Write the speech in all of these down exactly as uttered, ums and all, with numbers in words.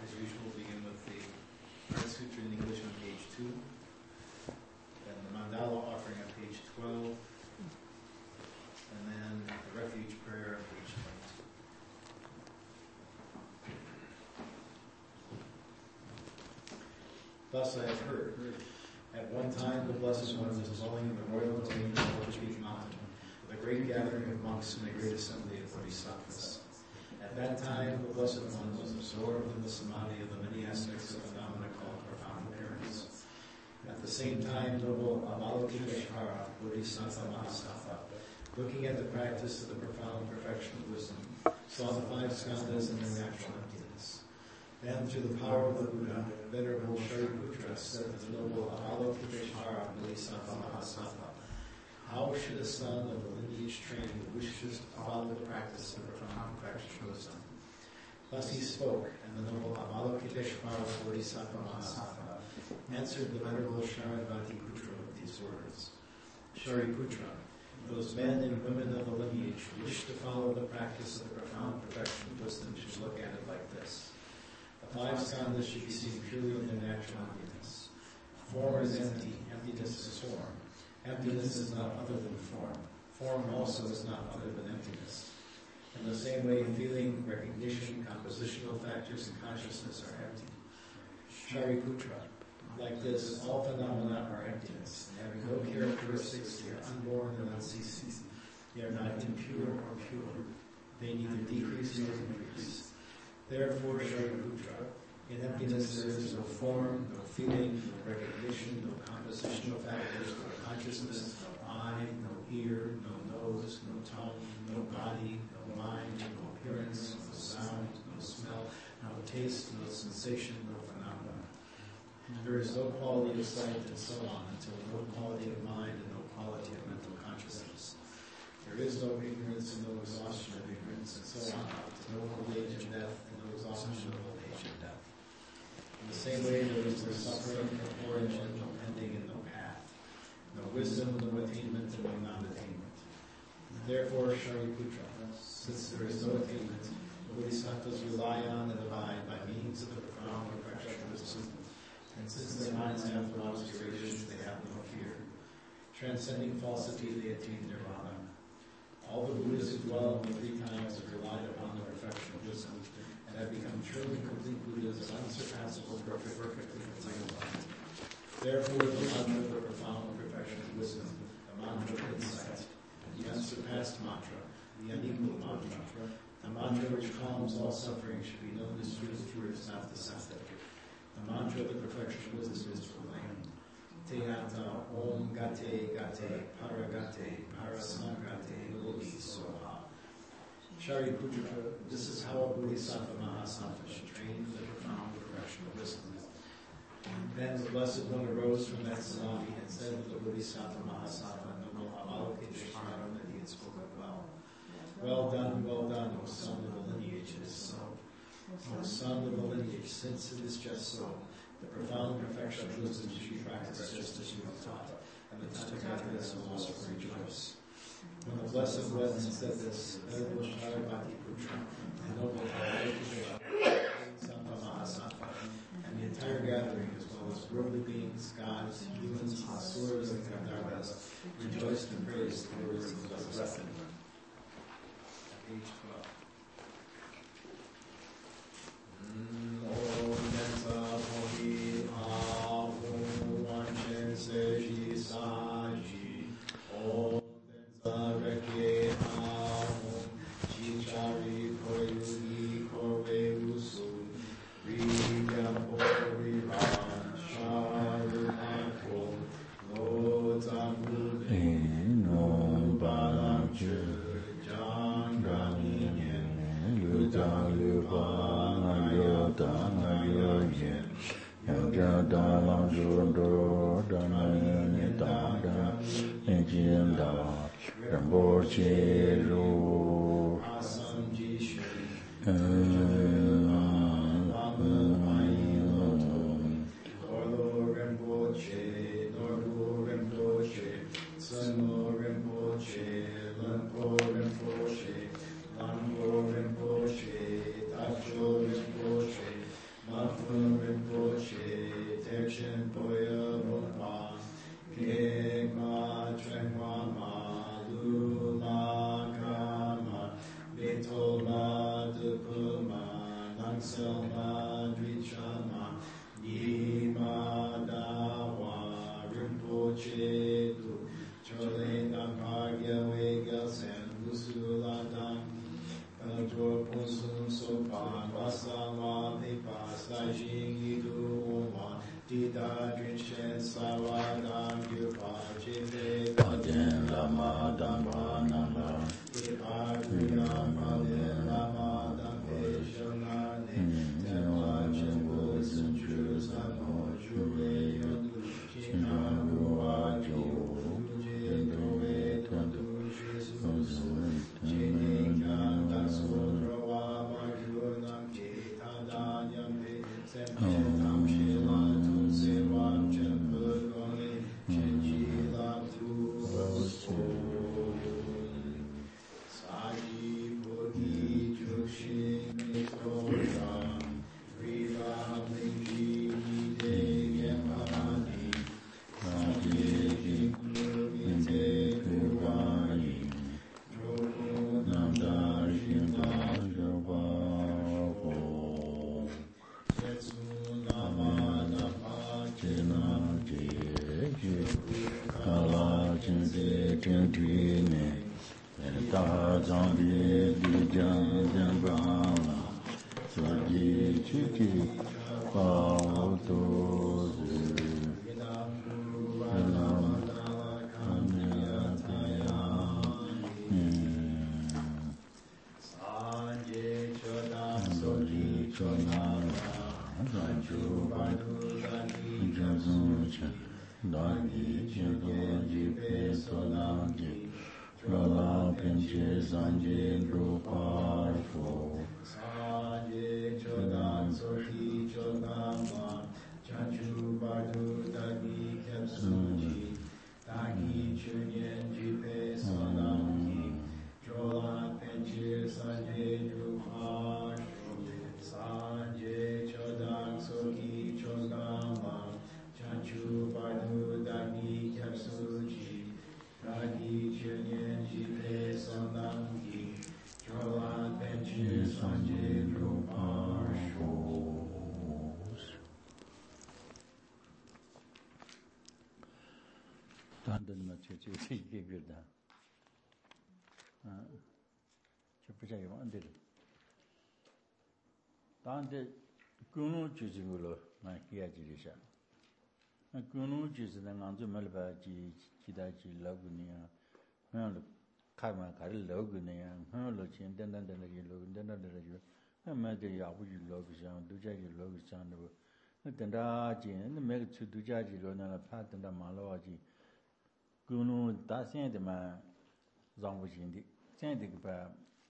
as usual, begin with the Heart Sutra in English on page two, then the Mandala offering on page twelve, and then the Refuge Prayer on page twenty-two. Thus I have heard. At one time, the Blessed One was dwelling in the royal domain of Portuguese Mountain, with a great gathering of monks and a great assembly of bodhisattvas. At that time, the Blessed One was absorbed in the samadhi of the many aspects of phenomena called profound appearance. At the same time, noble Avalokiteshvara, Bodhisattva Mahasattva, looking at the practice of the profound perfection of wisdom, saw the five skandhas in their natural emptiness. Then, through the power of the Buddha, Venerable Shariputra said to the noble Avalokiteshvara, Bodhisattva Mahasattva, how should a son of the lineage trained who wishes to follow the practice of profound perfection of wisdom? Thus he spoke, and the noble Avalokiteshvara, Bodhisattva Mahasattva, answered the Venerable Shariputra with these words. Shariputra, those men and women of the lineage who wish to follow the practice of the profound perfection of wisdom should look at it like this. The five skandhas should be seen purely in their natural emptiness. Form is empty, emptiness is form. Emptiness is not other than form. Form also is not other than emptiness. In the same way, feeling, recognition, compositional factors, and consciousness are empty. Shariputra, like this, all phenomena are emptiness. Having no characteristics, they are unborn and unceasing. They are not impure or pure. They neither decrease nor increase. Therefore, Shariputra, in emptiness there is no form, no feeling, no recognition, no compositional factors, no consciousness, no eye, no ear, no nose, no tongue, no body, no mind, no appearance, no sound, no smell, no taste, no sensation, no phenomena. There is no quality of sight and so on until no quality of mind and no quality of mental consciousness. There is no ignorance and no exhaustion of ignorance and so on, no old age and death and no exhaustion of old age and death. In the same way, there is no suffering, no origin, no ending, and no path. No wisdom, no attainment, and no non-attainment. Therefore, Shariputra, since there is no attainment, bodhisattvas rely on and abide by means of the profound perfection of wisdom. And since their minds have no obscurations, they have no fear. Transcending falsity, they attain nirvana. All the Buddhas who dwell in the three times have relied upon the perfection of wisdom and have become truly complete Buddhas of unsurpassable, perfect, perfectly enlightened mind. Therefore, the mantra of the profound perfection of wisdom, the mantra of insight, the unsurpassed mantra, the unequal mantra, the mantra which calms all suffering should be known as truth, truth, not deceptive. The mantra of the perfection of wisdom is proclaimed. Teyata Om Gate Gate Paragate Parasamgate Lodi Soha. Shariputra, this is how a Bodhisattva Mahasattva should train for the profound perfection of wisdom. Then the Blessed One arose from that samadhi and said to the Bodhisattva Mahasattva, noble Avalokiteshvara, that he had spoken well. Well done, well done, O son of the lineage, it is so. O son of the lineage, since it is just so, the profound perfection of wisdom should be practiced just as you have taught, and the Tathagatas will also rejoice. When the Blessed One had said this, Venerable Shariputra, and noble Avalokiteshvara, Mahasattva, and the entire gathering, as well as worldly beings, gods, humans, asuras, and gandharvas, rejoiced and praised the words of the Blessed One. Page twelve. Om Teta Poli Aum Vanchen Seji Saji Om Teta Reke Aum Chichari Koyugi Korve Usu Riyampo Rivan Sharumanko Lo Tambu Eno Balamchu Rinpoche, Tacho Rinpoche, Selma Dvichama Nima Dawa Rinpoche Tu Chole Nakarya Vega Sen Gusuladam Kaljo Pusum Sopan Vasama Pipa Sajingi Duma Tita Drinchen Savadam Yupa Jive Kaden Lama Damba Namba Ipa Guna Malin Lama Dampe Shanane Tenwa Chenpo Sunju Sano Jure Yodu Chinaru Ajo Jendove Tondu Shisu Jini Kanda Sudrawa Majunam Kita Nyampe Semche Tam Shila Tu Sevam Chenpo Goni Chenji Latu Rosu Saji Bodhi Jushin Mikoram Riva Lingi Nide Gemani Saji Jinglu Vite Kurani Drogo Nanda Shinda Javaho Setsu Nama Napa Chena Jeje Kala Chinze Chentine Ta Zambi Dijan Jambala Saji Chiki Pauto Elamandala Kanya Taya Sanje Chodam Soji Chodana Sanju Badu Dani Jazuncha Dani Chigo Jipe Solanji Chola Pinche Sanje Druparfo Sanje Chodan Soji Chodama Chanchu Badu Dani Kepsuji Dani Chunyen Jipe Solanji Chola Pinche Sanje Druparfo Sanje Chodan Soji Chodama Chanchu Badu Dani Kepsuji Dani Chunyen Jipe Solanji Chola Pinche Sanje Druparfo Tandan ma che che che che che da. Ah. Che pesa io andere. Tante kunu chizigulo ma kia jirisha. Na kunu chizna nganzu melba ji chida ji lagunia. Na kama kari lagunia. Na lo chen den den den ji lo den den den ji. Na ma de ya bu ji lo bi sang du ja ji lo bi sang de. Na den da ji na me chu du ja ji lo na pa den da ma lo ji. Kunu da sen de ma zang bu jin di. Sen de ba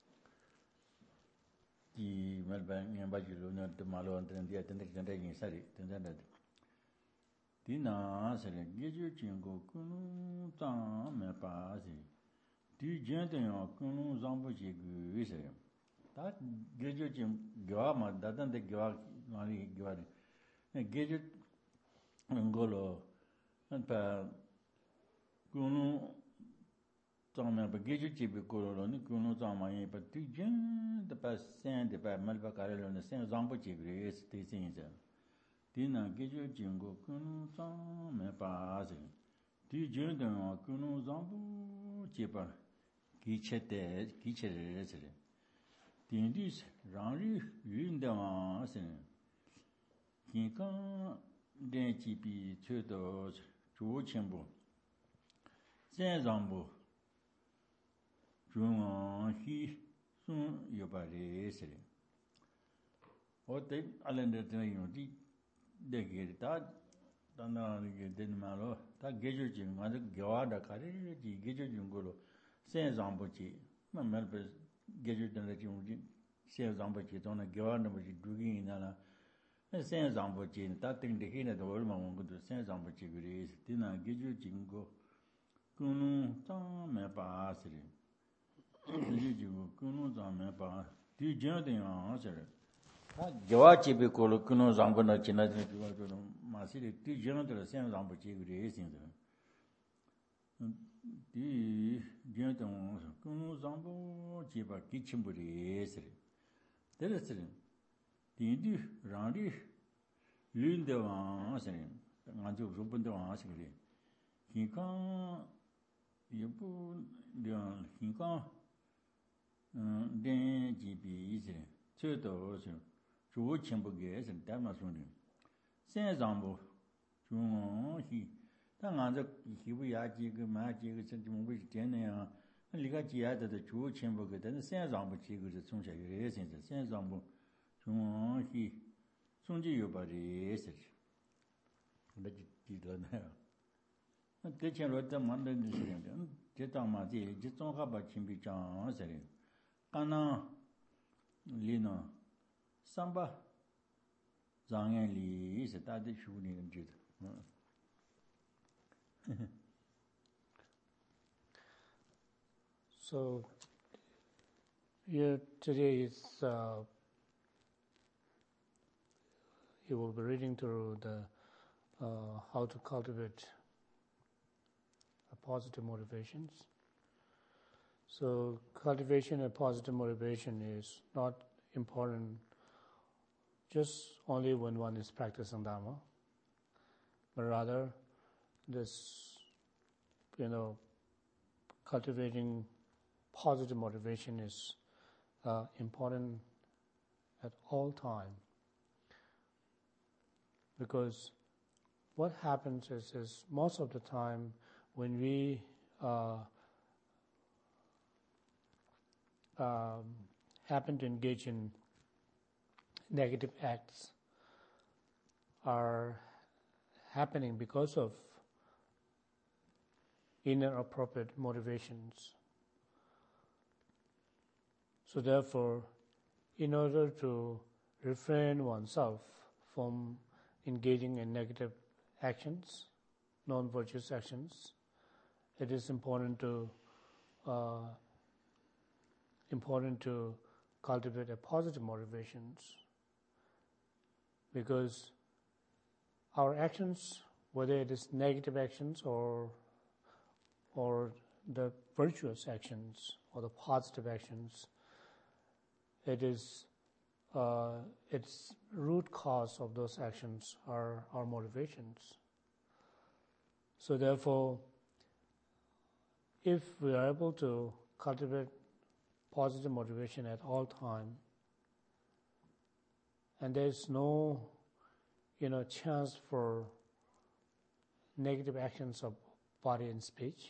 di melba ngan ba ji lo na de ma lo den dia den de den de yin sa ri den den de. Di na sa le ge ju jin go kunu zang me pa si. Di jen de yo kunu zang bu ji gu se. Da ge ju jin gwa ma da den de gwa ma ri gwa ni. Ge ju ngolo pa kunu zang me pa ge ju ji bi ko lo ni kunu zang ma yin pa di jen de pa sen de pa mal pa ka lo ni sen zang bu ji gu se ti sin se. Di na ge ju jin go kunu zang me pa se. Di jen de yo kunu zang bu ji pa gi che de gi che re se. Di di rang ri yun de ma se. Kin kan den ji bi che do zhu qian bu. Sen zang bu zhong an hi sun yo ba re se. O te alen de de yo di de ge ta ta na ge de ma lo ta ge ju ji ma de gwa da ka re ji ge ju jing go lo sen zang bu ji ma mel pe ge ju de le ji ji sen zang bu ji don na gwa na bu ji du gi na na sen zang bu ji ta ting de he na do ma mo go sen zang bu ji ge re ti na ge ju jing go kunu zang me pa se re. Ji ji go kunu zang me pa di jen de ya se re. Gyawa chibi kolo kunu zangpo na china china kiwa kolo ma si re di jen de sen zangpo chi re sin se. Di jen de kunu zangpo chi pa ki chimbo re se re. Tere se re. Dindu Randi Lune de Wansen, Manju Ruben de Wansiri. Hinkan Yabu Lian Hinkan Den G B is two doors, two chimbugas and Damasuni. Saint Zambo, Jun he. 当俺这西部亚几个马几个这种为点那样，那里个几下子的主全部个，但是山上不几个是从小有些现在山上不，从西，中间有把这事情，那就记得那样。那之前我在忙的那事情的，这当嘛这这综合把钱比涨事情，刚那里呢，三八，张眼里是大的处理人觉得，嗯。 So, here today is uh, you will be reading through the uh, how to cultivate a positive motivations. So, cultivation of positive motivation is not important just only when one is practicing Dharma, but rather this, you know, cultivating positive motivation is uh, important at all time. Because what happens is, is most of the time when we uh, um, happen to engage in negative acts are happening because of inappropriate motivations. So therefore, in order to refrain oneself from engaging in negative actions, non-virtuous actions, it is important to uh, important to cultivate a positive motivations, because our actions, whether it is negative actions or or the virtuous actions or the positive actions, it is uh, its root cause of those actions are our motivations. So therefore, if we are able to cultivate positive motivation at all time, and there is no, you know, chance for negative actions of body and speech,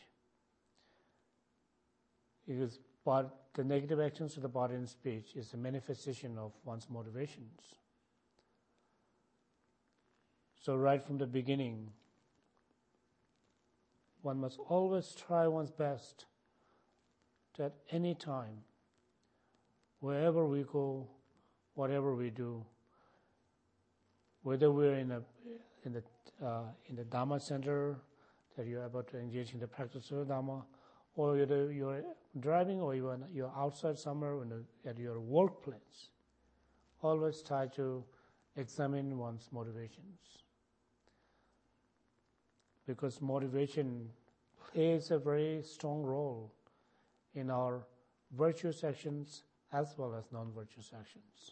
because but the negative actions of the body and speech is a manifestation of one's motivations. So right from the beginning, one must always try one's best to at any time, wherever we go, whatever we do, whether we're in a in the uh, in the Dhamma center that you're about to engage in the practice of Dhamma, or you're, you're driving, or you're, you're outside somewhere in a, at your workplace, always try to examine one's motivations. Because motivation plays a very strong role in our virtuous actions as well as non-virtuous actions.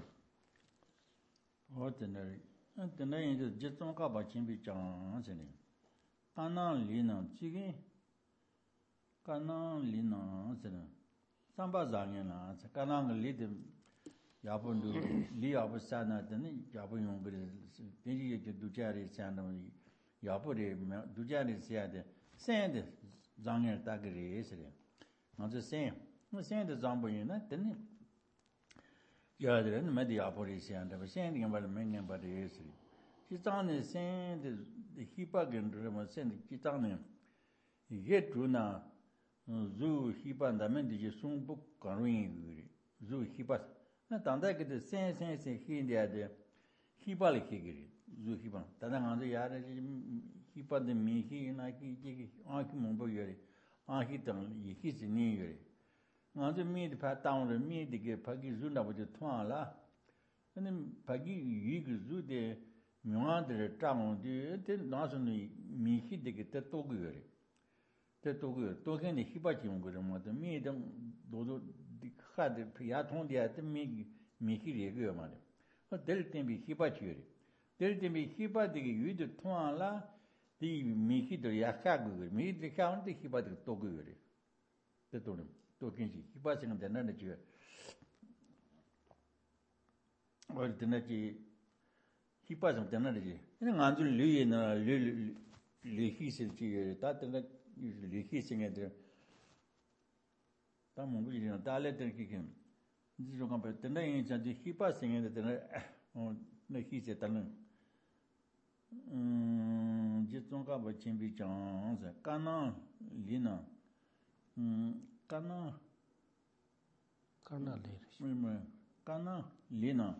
Ordinary. Ordinary is just don't go back to be John. Kanan Lina, Chigi. Kanan Lina, Samba Zangina, Kanang lead them Yapun do Lee of Sana, then Yapun, then you do Jerry Sandom, Yapuri, do Jerry said, send Zanger Dagri yesterday. Not the same. No send the Zamboina, then you are the Mediapoli and I was sending about the Mengan by the yesterday. She's on the sand, the Hippagan was sending Kitana. He get to now. Zoo Hipan, the Mendy soon book Karin, Zoo Hipas. Not on that get the same sense he in the other Hipali Higri, Zoo Hipan. Tadang the Yard, Hipa the Miki, and I keep Arkimumboyari, Arhitan, his near. On the meat pat down the meat to get Pagi Zuna with the Twala. And then Pagi Yig Zoo de Muandre Town, the National Miki to get the Toguri. The Togu, Togan, the Hibachim, the me, the Dodo, the Had, the Piaton, the Miki, Miki, the German. del tembi hipa chiri. Del tembi hipa de yudu tuan la di mi hido ya kagu mi de kaun de hipa de togu yuri. De tolim to kinji hipa sing de na ji. Ol de na ji hipa sing de na ji. Ni nganju li na li li hi se ji ta de na li hi sing de. Ta mungu ji na ta le de ki kim. Ji jo kan pe de na yin ji hipa sing de de na na hi se ta na. 음, 지통가 뭐 진비장 까나 리나 음, 까나 Karna later. 뭐 까나 리나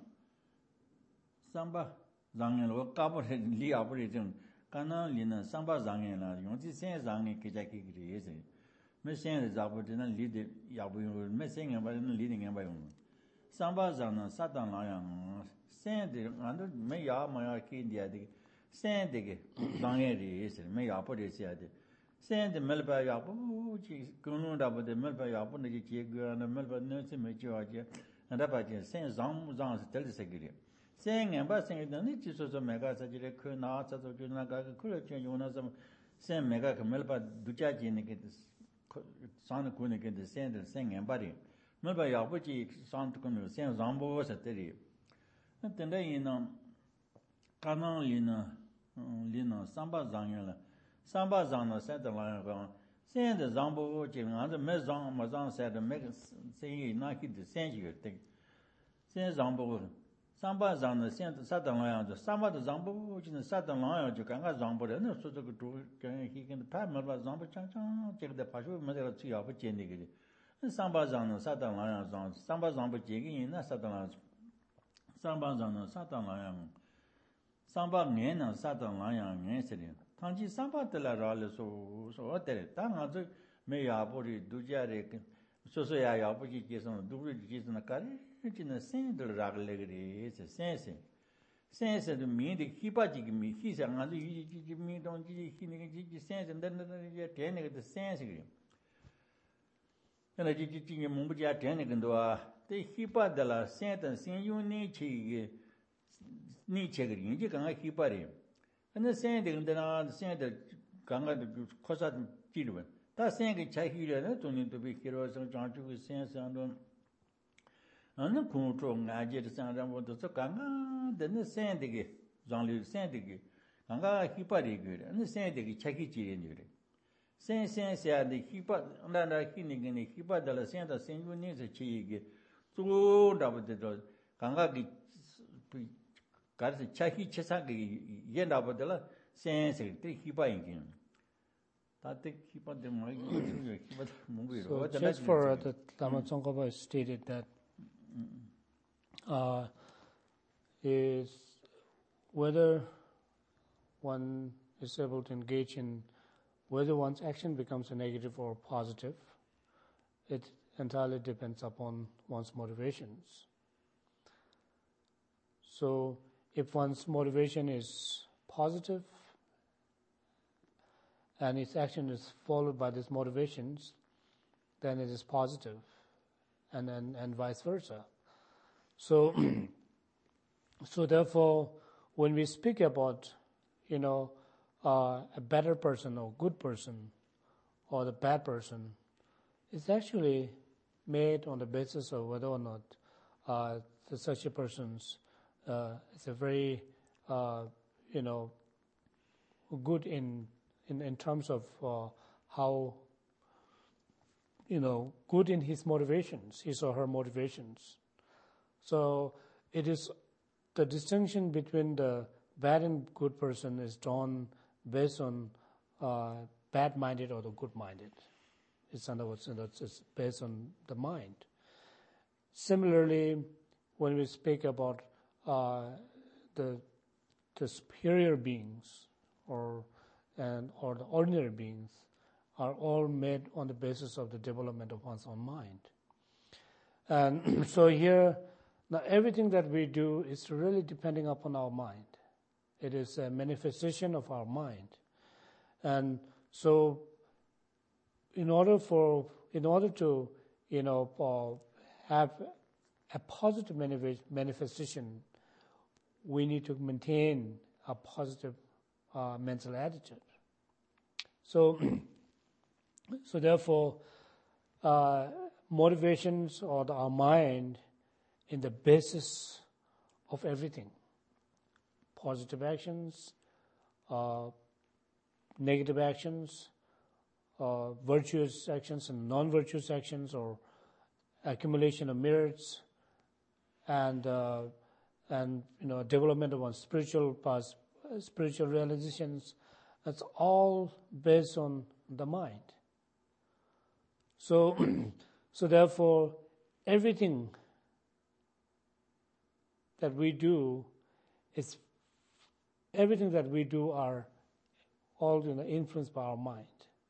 삼바 장년로 까버리 리아버리 좀 까나 리나 삼바 장년라 용지 생 장년 계자기 그래서 몇 생에 잡으면 리드 야부용 몇 생에 봐는 리딩에 봐요 삼바 장년 사단라양 생들 안도 매야 마야 키디야디 생되게 장애리 있어. 매 야버리셔야 돼. 생데 멜바 야부 지 근로다보데 멜바 야부는 지게가나 멜바 너스 메죠아지. 나다바지 생 장무장스 될세기리. 생에 바 생에는 지소서 메가 사지레 그 나와서 주나가 그렇게 요나서 생 메가 그 멜바 두자지네 게 산의 군에 게 생들 생에 바리. 멜바 야부지 산트군을 생 장보서 때리. 근데 이는 가능 리나 리나 삼바 장연라 삼바 장나 세들라 가 세데 장보 지금 아주 매장 마장 세데 매 세이 나키드 센지게 때 센장보 삼바 장나 센데 사들라 삼바도 장보 지는 사들라 저 강가 장보는 소저그 두 희긴 파마바 장보 장장 제가 파쇼 맞아 지야부 제니게 삼바 장나 사들라 장 삼바 장보 제긴 나 사들라 삼바 장나 사들라 삼바 년은 사던 라양 년세리 당지 삼바들라 라서 소어들 당아저 매야보리 두자레 소소야 야보지 계선 두르지 계선 까리 지는 생들 라글레그리 센세 센세도 미데 히바지기 미 히상아도 이지 미동지 히니게 지지 센세 던던데 되네게 센세기 근데 지지 지게 몸부지야 되네근도아 데 히바들라 센던 생유니 치게 니 책을 이제 강아 히바리 근데 생데 근데나 생데 강아도 코사 찌르면 다 생게 차히려는 돈도 비키로서 장주고 생산도 어느 공통 아제를 상담부터 강아 되는 생데게 장류 생데게 강아 히바리 그래 근데 생데게 차히 찌르는 그래 생생세한테 히바 나나 히니게 히바달라 생다 생군이서 치게 쪼다부터 강아기 가르치 차히 체사기 예나보들라 센세 때 히바인긴 다때 히바데 뭐 히바 So 뭔고 just for the Lama Tsongkhapa stated that uh, is whether one is able to engage in whether one's action becomes a negative or positive, it entirely depends upon one's motivations. So if one's motivation is positive and its action is followed by these motivations, then it is positive, and and, and vice versa. So, so therefore, when we speak about, you know, uh, a better person or good person or the bad person, it's actually made on the basis of whether or not uh, the such a person's uh, is a very, uh, you know, good in in, in terms of uh, how, you know, good in his motivations, his or her motivations. So it is the distinction between the bad and good person is drawn based on uh, bad-minded or the good-minded. It's in other words, it's based on the mind. Similarly, when we speak about uh, the the superior beings or and or the ordinary beings, are all made on the basis of the development of one's own mind. And so here, now everything that we do is really depending upon our mind. It is a manifestation of our mind. And so in order for, in order to, you know, uh, have a positive manifestation, we need to maintain a positive uh, mental attitude. So, so therefore, uh, motivations or the, our mind in the basis of everything. Positive actions, uh, negative actions, uh, virtuous actions and non-virtuous actions, or accumulation of merits, and uh, and you know development of one's spiritual past, spiritual realizations. That's all based on the mind. So, so therefore, everything that we do is everything that we do are all you know, influenced by our mind.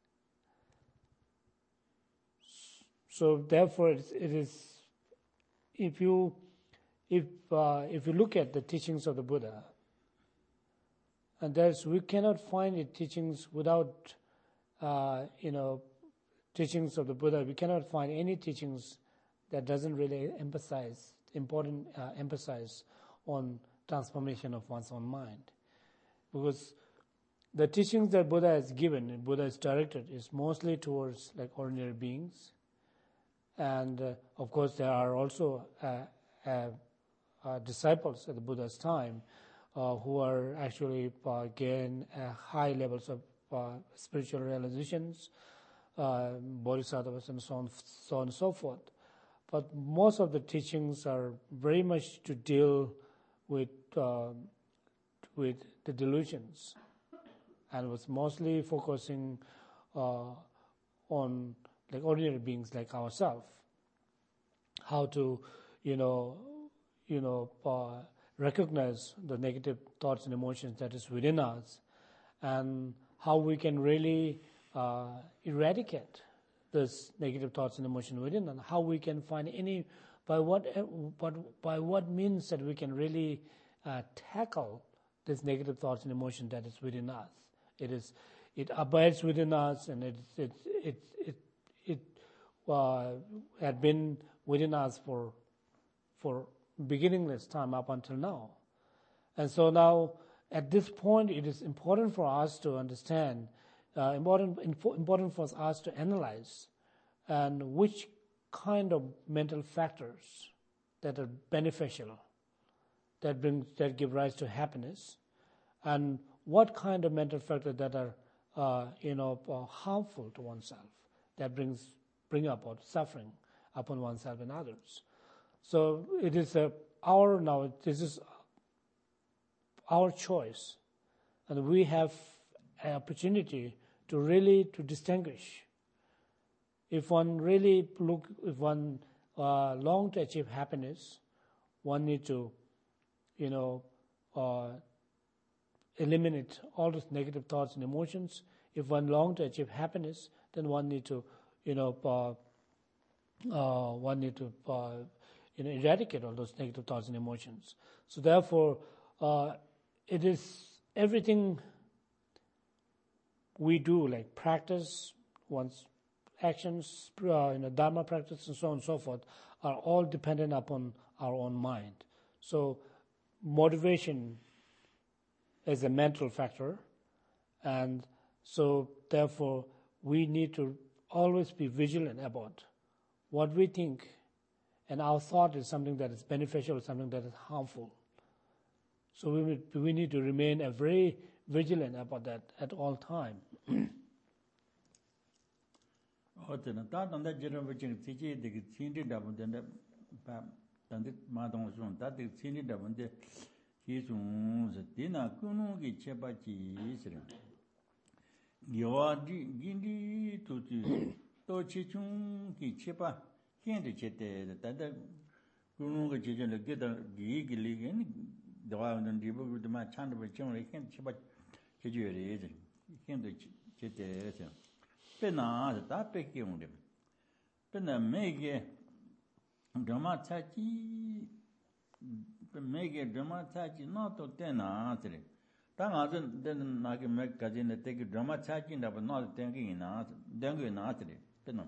So therefore, it, it is if you if uh, if you look at the teachings of the Buddha, and there's we cannot find the teachings without uh, you know teachings of the Buddha. We cannot find any teachings that doesn't really emphasize important uh, emphasis on transformation of one's own mind, because the teachings that Buddha has given, and Buddha has directed, is mostly towards like ordinary beings, and uh, of course there are also uh, uh, uh, disciples at the Buddha's time uh, who are actually uh, gain uh, high levels of uh, spiritual realizations, uh, bodhisattvas, and so on, so on and so forth. But most of the teachings are very much to deal with uh, with the delusions, and was mostly focusing uh, on like ordinary beings like ourselves, how to, you know, you know, uh, recognize the negative thoughts and emotions that is within us, and how we can really uh, eradicate this negative thoughts and emotion within, and how we can find any, by what, but by what means that we can really uh, tackle this negative thoughts and emotion that is within us. It is, it abides within us, and it it it it it uh, had been within us for for beginningless time up until now, and so now at this point it is important for us to understand. Uh, important, important for us to analyze and which kind of mental factors that are beneficial, that bring, that give rise to happiness, and what kind of mental factors that are, uh, you know, uh, harmful to oneself, that brings bring about suffering upon oneself and others. So it is a, our now. This is our choice, and we have an opportunity to really to distinguish. If one really look, if one uh, long to achieve happiness, one need to, you know, uh, eliminate all those negative thoughts and emotions. If one long to achieve happiness, then one need to, you know, uh, uh, one need to, uh, you know, eradicate all those negative thoughts and emotions. So therefore, uh, it is everything we do, like practice, one's actions, uh, you know, Dharma practice, and so on and so forth, are all dependent upon our own mind. So motivation is a mental factor, and so therefore we need to always be vigilant about what we think, and our thought is something that is beneficial or something that is harmful. So we we need to remain a very vigilant about that at all time. 어때나 다른데 저런 버진 티지 되게 신리다 본데 바 단데 마동선 다들 신리다 본데 기존 디나 꾸누기 제바지 있으려 요아디 긴디 도지 또 지중기 제바 현대 제때 단데 꾸누가 제전에 게다 기기리겐 더와는 리버그드마 찬도 정을 현대 제바 제주열이 현대 제때에서 Pena da peki unde. Pena mege drama chachi mege drama chachi no to tena atre. Tanga den den nage meg kajine teki drama chachi na but no tengi na dengu na atre. Pena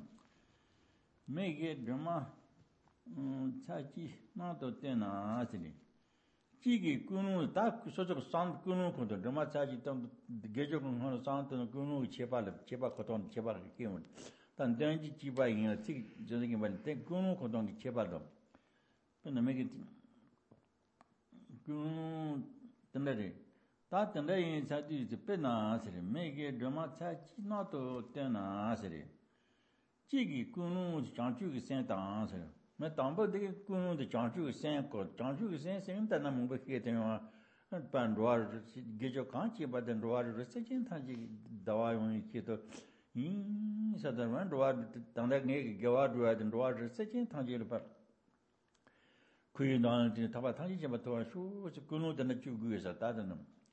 mege drama chachi no to tena atre. Jigi Gunu, that sort of sound Gunu, the Dramachaji, the Gejokun on sound to Gunu, Chepa, Chepa Coton, Chepa Kimun. Then Danji Chiba in a tick, joking when take Gunu Coton, Chepa. When I make it Gunu, the lady. That the lady inside is the penance, make it Dramachaji not to ten answer. Jigi Gunu, Janju sent answer. मैं तांबो देखे कुनो तो चांचू के सें को चांचू के सें सें तना मुंबई के ते वहाँ पान रोआर गेजो कांची बादन रोआर रस्ते चें था जी दवा होनी की तो इन साधारण रोआर तांडा ने गेवार रोआर दन रोआर रस्ते चें था जी पर कोई दान जी तबा था जी जब तो शू कुनो दन चुगु ऐसा तादन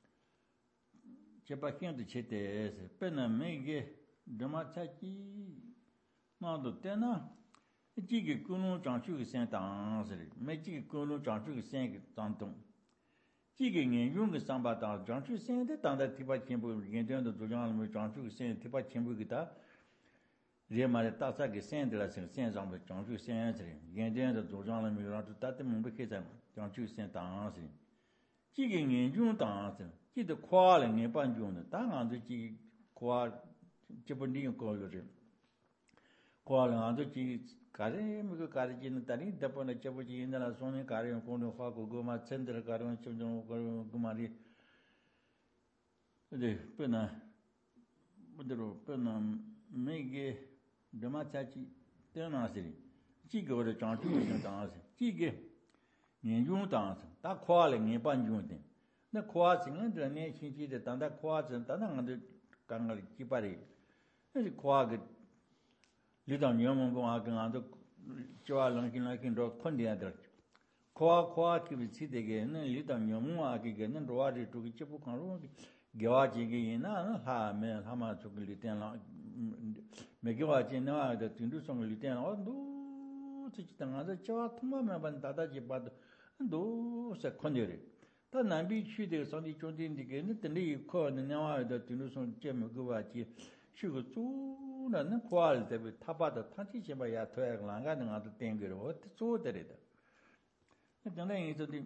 जब बाकियां तो चेते ऐसे पे ना मैं ये डमाचाची ना तो तेना Jigi Kunu Chanchu Saint Answer, make Jigi Kunu Chanchu Saint Tantum. Jigging in Yung Sambata, Chanchu Saint, the Tanda Tipa Chimbu, Gendan the Dujan with Chanchu Saint Tipa Chimbu Gita, Rema Tasaki Saint la Saint on the Chanchu Saint, Gendan the Dujan Miran to Tatum Bukism, Chanchu Saint Answer. Jigging in Yung Answer, Jig the Qualing in Panjun, Tang the Jig Qual Japanese College. Qualing the Jig. कार्य में को कार्य जिन तारी दपन चबो जी इंदला सोने कार्य को न खा को गुमा चंद्र कार्य चंद्र को गुमारी दे पना बदरो पना मेगे दमा चाची तेना सिरी जी को रे चांचू ने तास जी के ने यूं तास ता ख्वा ले ने पान यूं दे न ख्वा सिंग ने ने छी छी दे ता ख्वा जन ता न दे कांगल की पारी ने ख्वा के 리더 녀몽고 아강도 좋아하는 라kin도 컨디아들 코아 코아 기비치 되게는 리더 녀몽아기게는 로아리 두기 찌부칸로 겨와지기나 하면 하마 죽을 때나 메겨와지나 더 딘두성을 때나 어도 지치당아서 저와 통마만 반다다지 봐도 도 세컨더리 더 남비 취대 선이 존딘디게는 근데 코는 나와도 딘두성 잼거와지 쉬고 쭈는 과할 때 타바다 타지 제마야 토야 랑가는 아도 땡거로 어떻게 쪼더래다 근데 이제도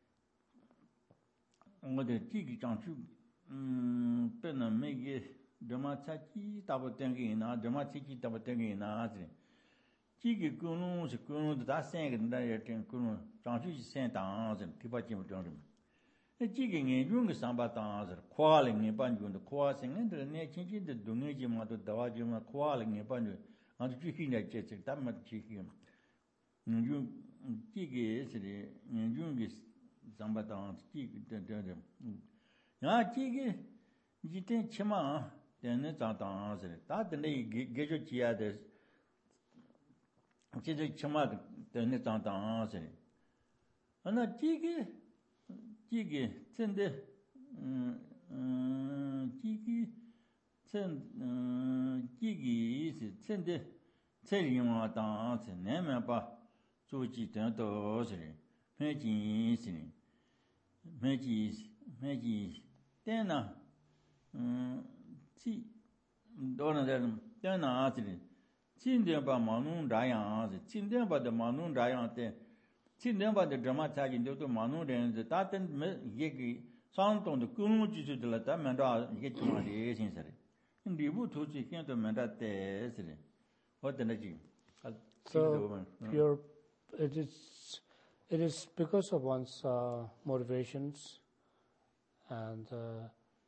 뭐데 지기 장주 음 빼는 메게 드마차기 타보 땡기나 드마치기 타보 땡기나 하지 지기 꾸누 꾸누도 다 생긴다 여튼 꾸누 장주지 생당 디바지 못 지경에 용의 삼바당아서 코알링에 반주도 코아생인데 내 친친데 동네지마도 다와지마 코알링에 반주 아주 지키냐 제적 담마 지키 용 지게스리 용의 삼바당 지기데 야 지게 지테 치마 되는 자당아서 다들 게저 지야데 지저 치마 되는 자당아서 하나 지게 지기 cen데 음 지기 cen 지기 이 cen데 체리용아 당체 내면 봐 조지 된도스리 매지스니 매지 매지 때나 음지 너는 때나 아스리 진대 봐 마누 라양 진대 봐도 마누 라양 때 진행받의 드라마 차진도 만우는데 다른 이게 상동도 근무지들다 만다 이게 정말이 신사래. 리부 도지 견도 만다데 스리. 어떤지. So your it is it is because of one's uh, motivations and uh,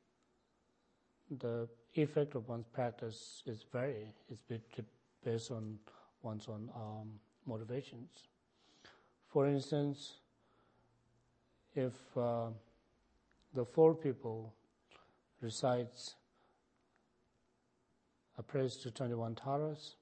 the effect of one's practice is very is based on one's own um, motivations. For instance, if uh, the four people recites a praise to twenty-one taras,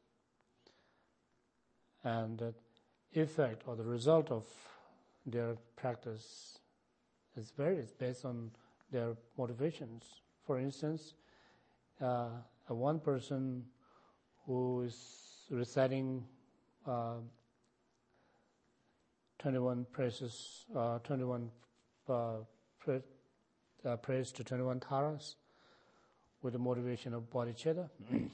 and the effect or the result of their practice is varies based on their motivations. For instance, uh, a one person who is reciting uh, twenty-one praises, uh, twenty-one uh, pra- uh, praise to twenty-one taras with the motivation of bodhicitta,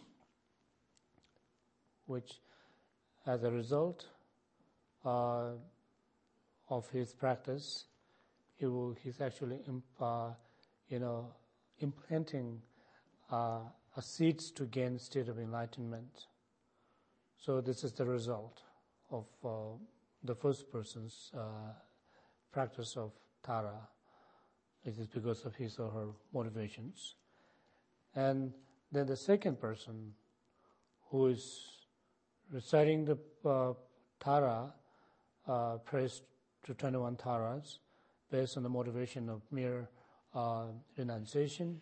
which as a result uh, of his practice, he will, he's actually, uh, you know, implanting uh, a seeds to gain state of enlightenment. So this is the result of uh, the first person's uh, practice of Tara. It is because of his or her motivations. And then the second person who is reciting the uh, Tara, uh, prays to twenty-one Taras, based on the motivation of mere uh, renunciation,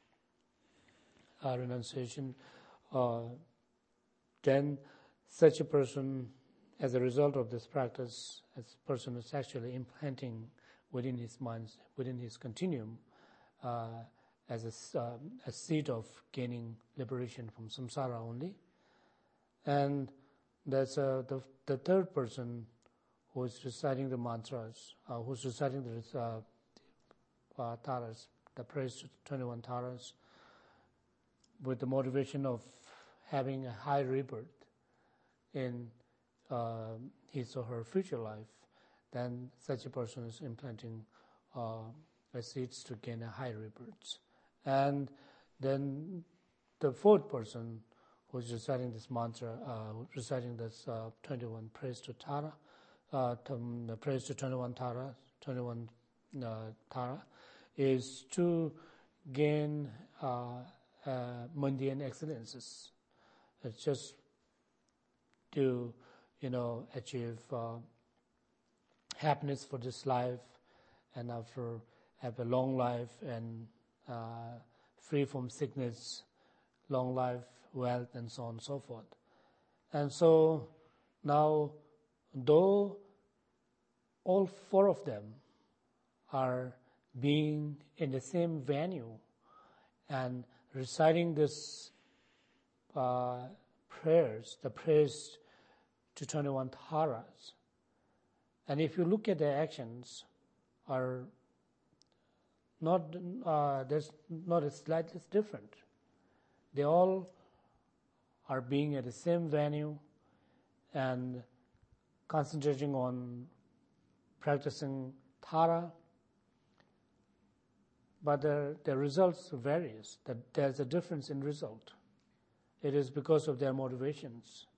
uh, renunciation, uh, then such a person, as a result of this practice, as a person is actually implanting within his mind, within his continuum, uh, as a, uh, a seed of gaining liberation from samsara only. And there's uh, the, the third person who is reciting the mantras, uh, who's reciting the uh, uh, taras, the praise to twenty-one taras, with the motivation of having a high rebirth in uh, his or her future life, then such a person is implanting uh, a seeds to gain a high rebirth. And then the fourth person who's reciting this mantra, uh, reciting this uh, twenty-one praise to Tara, uh, the praise to twenty-one Tara, twenty-one uh, Tara, is to gain uh, uh, mundane excellences. It's just to, you know, achieve uh, happiness for this life, and after have a long life and uh, free from sickness, long life, wealth, and so on and so forth. And so now, though all four of them are being in the same venue and reciting this uh, prayers, the prayers to twenty-one Taras, and if you look at their actions, are not uh, there's not a slightly different. They all are being at the same venue and concentrating on practicing Tara, but the, the results varies. That there's a difference in result. It is because of their motivations.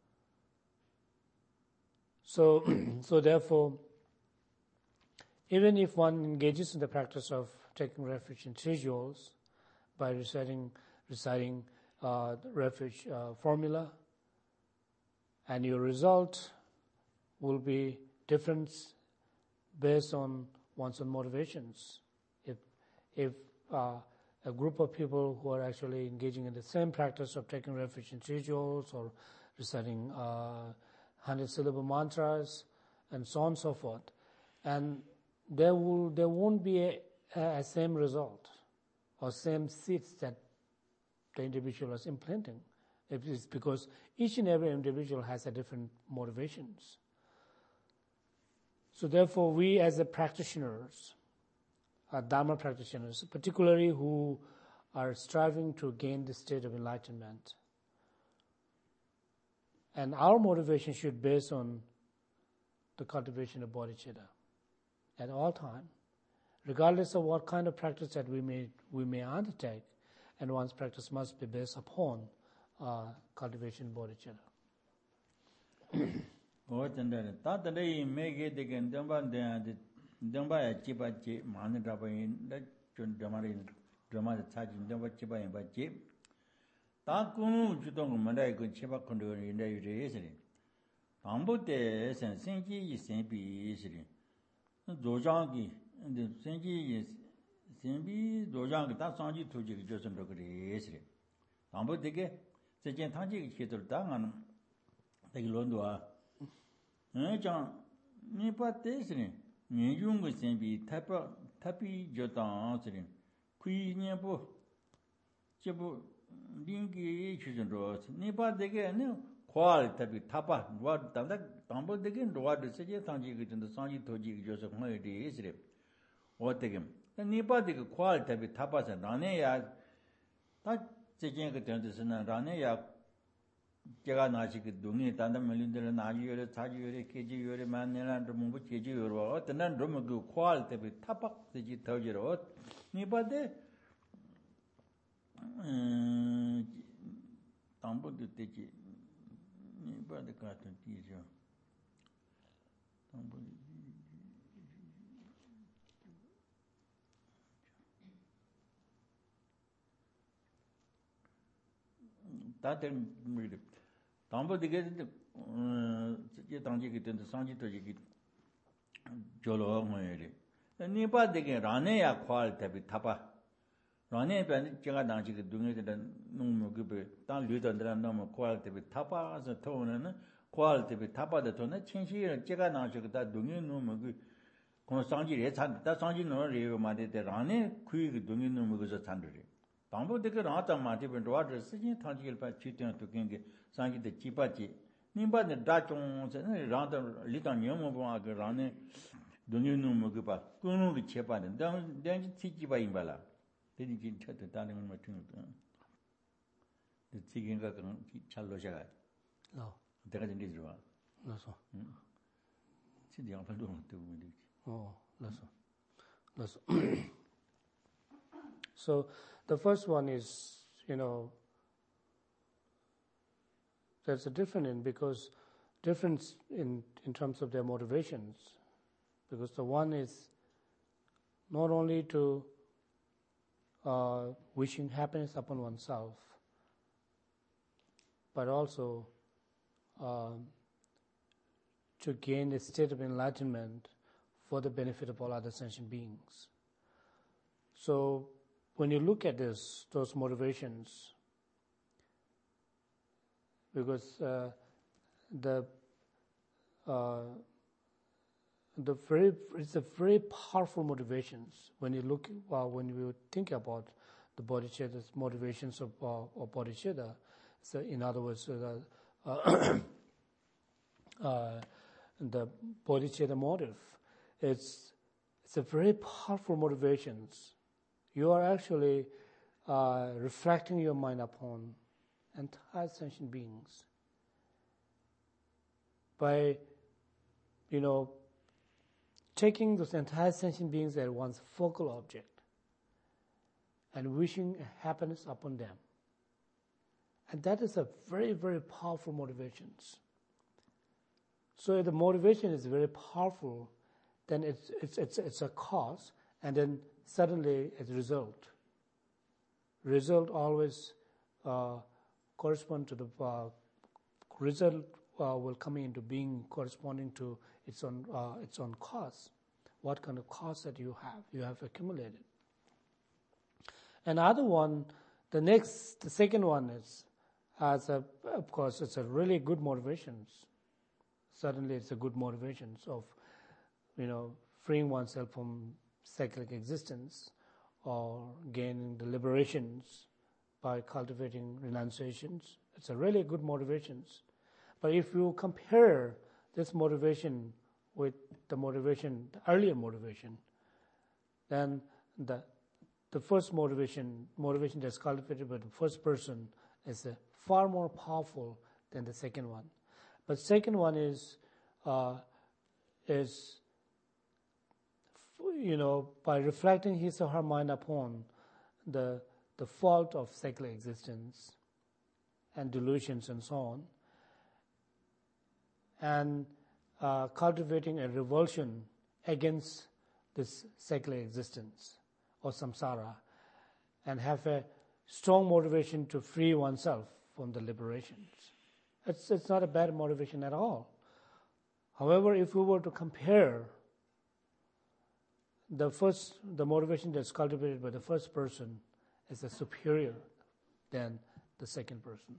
So, so therefore, even if one engages in the practice of taking refuge in three jewels by reciting, reciting uh, the refuge uh, formula, and your result will be different based on one's own motivations. If, if uh, a group of people who are actually engaging in the same practice of taking refuge in three jewels or reciting uh, hundred syllable mantras and so on and so forth, and there will there won't be a, a same result or same seeds that the individual is implanting. It is because each and every individual has a different motivations. So therefore, we as a practitioners, uh, Dharma practitioners, particularly who are striving to gain the state of enlightenment, and our motivation should be based on the cultivation of bodhicitta at all time, regardless of what kind of practice that we may we may undertake, and one's practice must be based upon uh, cultivation of bodhicitta. Oh, tender. That the day make it again. Dumba the dumba a chipa chip, man, drop in that drama drama the touch in dumba chipa and by chip. Takun, you don't mandai good chipa conduit in the usually. Ambo de and Senji is Saint P. easily. Dojangi, and the Senji is Saint P. Dojangi, that's on you to just and look easily. Ambo de get the Gentanji hit or down the Londua. Eh, John, Nipa Desri, Niyung is Saint P. Tapa Tapi Jotan answering. Queen Nipo Chibu Dingy Children Rose. Nipa de get no. Quality tapa, what Tambo again, what the Saja Tanji and the Sanji Toji Joseph Moody is it? What again? The Nipati quality tapas and Ranea that Sajan turns and Ranea 제가 나시기 동이 단다 밀린들 나지요래 자지요래 계지요래 만내란도 뭔가 계지요래 어떤 난 너무 그 코알 때문에 타박 되지 더지로 니바데 음 담보도 되지 니바데 같은 뒤죠 담보 다들 뭐 담보 되게 제 당시에 된다 상지도 얘기 졸어 뭐예래 니바 되게 라네야 ኳ알 때비 타바 라네 변 제가 당시 그 동네들 너무 그딴 류던들 너무 ኳ알 때비 타바서 토는 ኳ알 때비 타바도 토는 친시에 제가 나서 그다 동네 너무 그 그런 상지에 찬다 상지 너를 이거 말데 라네 그 동네 너무 그저 찬들이 담보 되게 나타 마티 변도와 쓰진 탄지를 봐 취된 도경게 상기데 지바지 님바데 다종선을 라다 리단 영어보아 그 라네 동유는 뭐그 봐 끊는 제바는 당 당 지지바 임발라 되니 진짜도 다른 걸 맞추는 거 지긴가 그런 잘로셔가 어 내가 좀 들어와 그래서 음 진짜 안 fallo 못 되고 있지 어 그래서 그래서 so the first one is, you know, there's a difference in because difference in in terms of their motivations, because the one is not only to uh, wishing happiness upon oneself, but also uh, to gain a state of enlightenment for the benefit of all other sentient beings. So when you look at this, those motivations, because uh, the uh, the very it's a very powerful motivations when you look uh, when you think about the bodhicitta's motivations of uh, of bodhicitta. So in other words, uh, uh, uh, the bodhicitta motive, it's it's a very powerful motivations. You are actually uh, reflecting your mind upon entire sentient beings by, you know, taking those entire sentient beings as one's focal object and wishing happiness upon them. And that is a very, very powerful motivation. So if the motivation is very powerful, then it's it's it's, it's a cause, and then suddenly it's a result. Result always uh, correspond to the uh, result uh, will come into being corresponding to its own uh, its own cause. What kind of cause that you have you have accumulated. Another one, the next, the second one is, as a, of course, it's a really good motivations. Certainly, it's a good motivations of, you know, freeing oneself from cyclic existence or gaining the liberations by cultivating renunciations. It's a really good motivations. But if you compare this motivation with the motivation, the earlier motivation, then the the first motivation, motivation that's cultivated by the first person, is uh, far more powerful than the second one. But second one is uh, is you know, by reflecting his or her mind upon the the fault of cyclic existence and delusions and so on, and uh, cultivating a revulsion against this cyclic existence or samsara, and have a strong motivation to free oneself from the liberations. It's, it's not a bad motivation at all. However, if we were to compare the first, the motivation that's cultivated by the first person is a superior than the second person.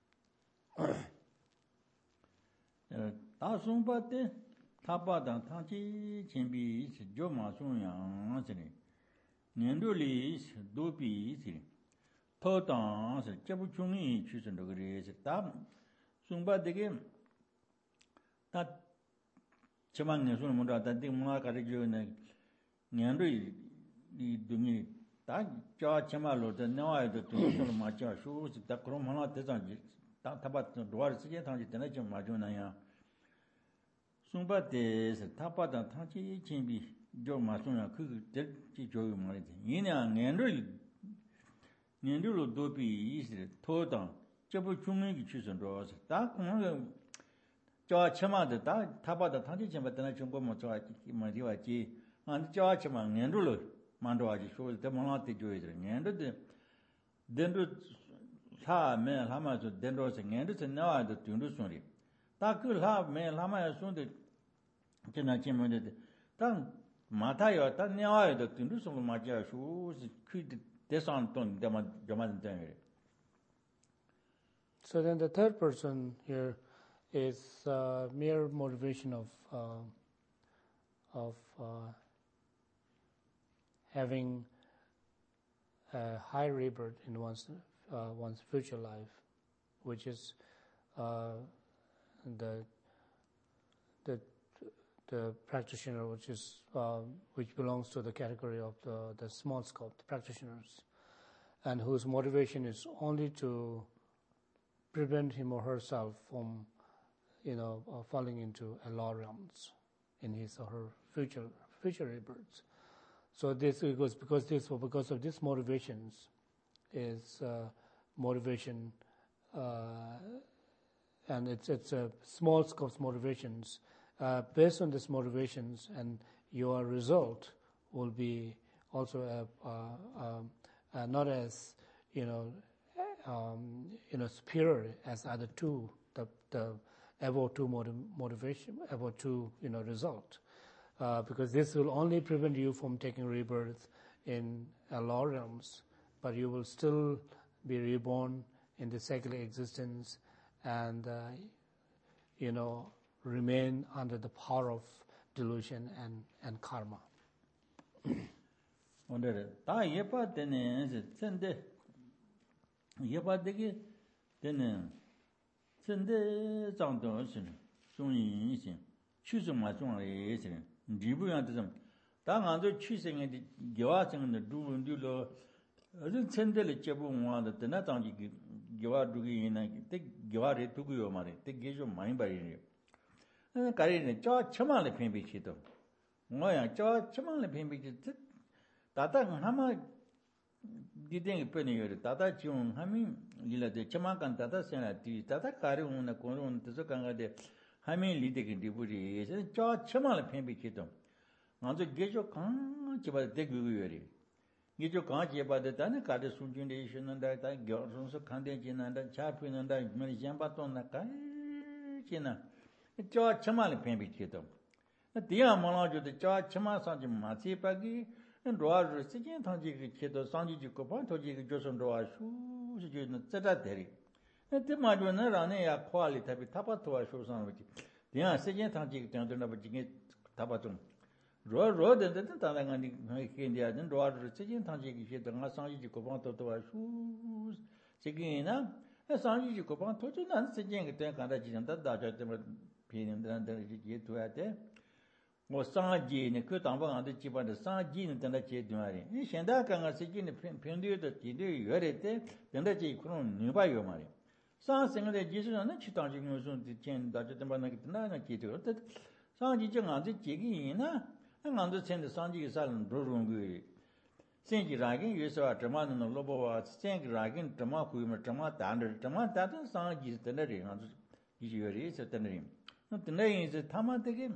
다송바데 타바당 타지 진비 조마송양 년도리 도비 토당서 제부중이 주선도 그래서 다 송바데게 다 저만 내서는 뭐다 다 문화 가르쳐는 년도리 이 등이 다 저마로도 나와도 또 맞죠. 수다 그런 하나 대장지 타바 도와 시제 당지 되나 좀 마주나야 송바데스 타바다 당지 진비 좀 마송야 그 될지 조요 말이지 이냐 년을 년류로 도비 이스 토당 저부 중립이 취선도 다 공을 저 처마도 다 타바다 당지 전부터는 정보 못 좋아 말이와지 안 저 처마 년류로 만도와지 쇼를 때 뭐한테 줘야 돼 년도 된도 사매 하마서 된도서 년도 나와도 둔도 소리 다그 하매 하마야 손데 지나 지문데 당 마타요 다 나와도 둔도 소리 맞아 쇼 그 대산돈 대만 대만 되네. So then the third person here is uh, mere motivation of uh, of uh, having a high rebirth in one's uh, one's future life, which is uh, the the the practitioner, which is uh, which belongs to the category of the the small scope, the practitioners, and whose motivation is only to prevent him or herself from, you know, uh, falling into Allah realms in his or her future future rebirths. So this was because this because of this motivations is uh, motivation, uh, and it's it's a small scope motivations. Uh, based on these motivations, and your result will be also a, uh, um, uh, not as, you know, um, you know, superior as other two, the the above two motiv- motivation, above two, you know, result, uh, because this will only prevent you from taking rebirth in Allah realms, but you will still be reborn in the secular existence, and uh, you know, remain under the power of delusion and and karma. 오늘 다 예파 때는 전데 예파 되게 되는 전데 장도는 중인신 추정마 중에 리부한테 좀 당한도 추생의 교화증의 두분들로 어떤 전데를 접은와도 되나 당지 교화 두기나 때 교화를 두고요 말이 되게 좀 많이 봐요. 가리는 저 처만을 팽비치도 뭐야 저 처만을 팽비치 다다 하마 디댕이 뻔이요 다다 지금 하미 일라데 처만간 다다 세나 디 다다 가리오나 고는 뜻서 강가데 하미 리데기 디부리 저 처만을 팽비치도 먼저 게죠 강 집에 대구요리 게죠 강 집에 다는 가데 순준데 있는데 다 겨선서 칸데 지난다 차피는다 머리 잠바톤나 까 지나 저 처만을 팽비치도 디야 몰아줘도 저 처만 상지 마치바기 로아르 시진 당지 기도 상지지 거반 도지 조선 로아 수지는 짜다데리 때 마주는 라네야 퀄리티 타바토와 쇼상이지 디야 시진 당지 당도나 버지게 타바좀 로로데데 단랑아니 케인디아든 로아르 시진 당지 기도 나 상지지 거반 도도와 수 지기나 상지지 거반 도지는 시진 그때 간다 지는다 다저 때문에 비는데 이제 돼야 돼. 뭐 상지는 그 당방한테 집안에 상지는 된다 제도말이. 이 현대 강가 시기는 편디도 뒤에 열에 때 된다 제 그런 누바요 말이. 상생의 지수는 치당지 무슨 된 다저 때문에 나나 제도. 상지 정한테 제기이나 안도 센데 상지 살은 로롱이. 생기라긴 예서와 드마는 로보와 생기라긴 드마 구이면 드마 단들 드마 단은 상지 때는 안도 이지열이 있었다는 근데 이제 타마되게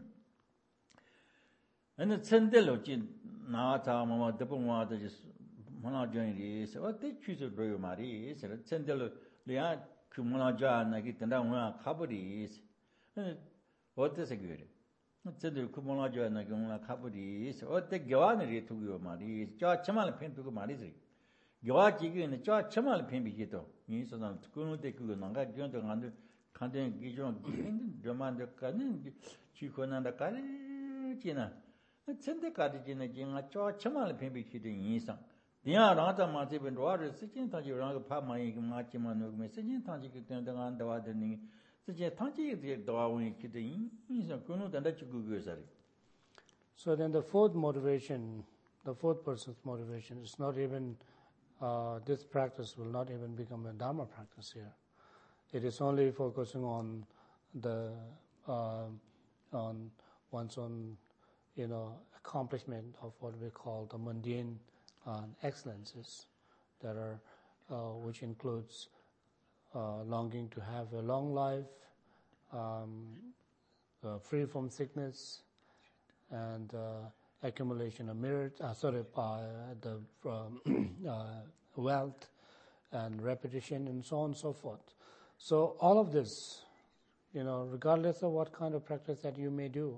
아니 천델로 진 나와서 뭐 대봉와도 하나 전이 어때 취소로요 말이 천델로 내가 그 문화자 나기 된다 뭐 가버리 어때서 그래 천델 그 문화자 나기 뭐 가버리 어때 교환을 두고요 말이 저 처mal 펜두고 말이지 교화 지기는 저 처mal 펜비기도 이 사람 그런데 그거 나가 견도 안 간데 기존 기는 드만데까는 지코난다 까지나 천대까지는 지가 저 처mal 팽비치도 인상 디아라다 마제벤 로아르 시진 타지랑 파마이 마치만 노면 시진 타지 그때는 안다와더니 시진 타지 도와오니 기도 인상 그는 단다 지구고서리. So then the fourth motivation, the fourth person's motivation is not even uh, this practice will not even become a dharma practice here. It is only focusing on the uh, on one's own, you know, accomplishment of what we call the mundane uh, excellences that are, uh, which includes uh, longing to have a long life, um, uh, free from sickness, and uh, accumulation of merit, uh, sorry, uh, the um, uh, wealth and repetition and so on and so forth. So all of this, you know, regardless of what kind of practice that you may do,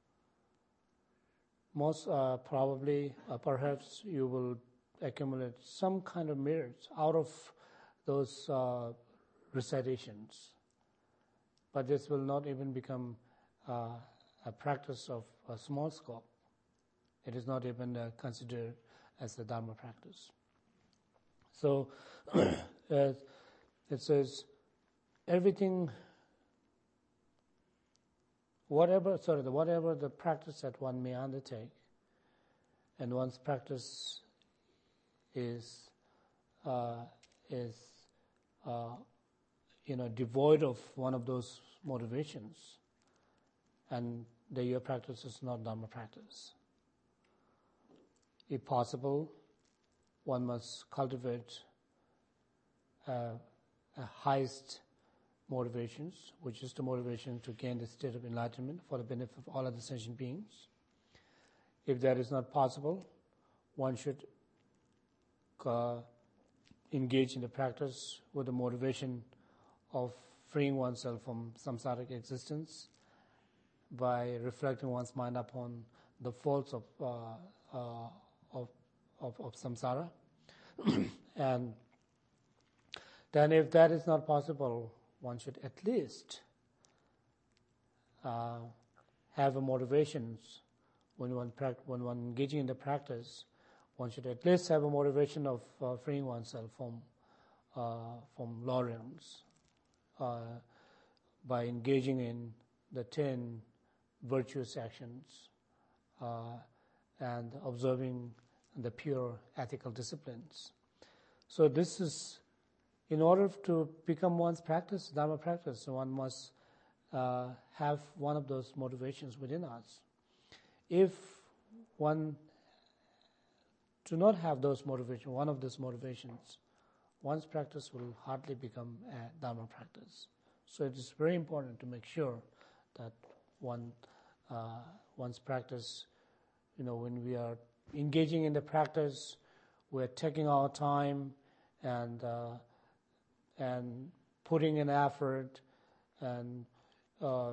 most uh, probably, uh, perhaps you will accumulate some kind of merits out of those uh, recitations. But this will not even become uh, a practice of a small scope. It is not even uh, considered as a Dharma practice. So uh, it says, everything, whatever, sorry, the, whatever the practice that one may undertake, and one's practice is uh, is uh, you know devoid of one of those motivations, and the your practice is not Dharma practice. If possible, one must cultivate uh, a highest motivations, which is the motivation to gain the state of enlightenment for the benefit of all other sentient beings. If that is not possible, one should uh, engage in the practice with the motivation of freeing oneself from samsaric existence by reflecting one's mind upon the faults of uh, uh, of, of, of samsara. And then if that is not possible, one should at least uh, have a motivations when one pract- when one engaging in the practice. One should at least have a motivation of uh, freeing oneself from uh, from law realms uh, by engaging in the ten virtuous actions uh, and observing the pure ethical disciplines. So this is, in order to become one's practice, Dharma practice, one must uh, have one of those motivations within us. If one do not have those motivations, one of those motivations, one's practice will hardly become a Dharma practice. So it is very important to make sure that one uh, one's practice, you know, when we are engaging in the practice, we're taking our time and uh, and putting in effort, and uh,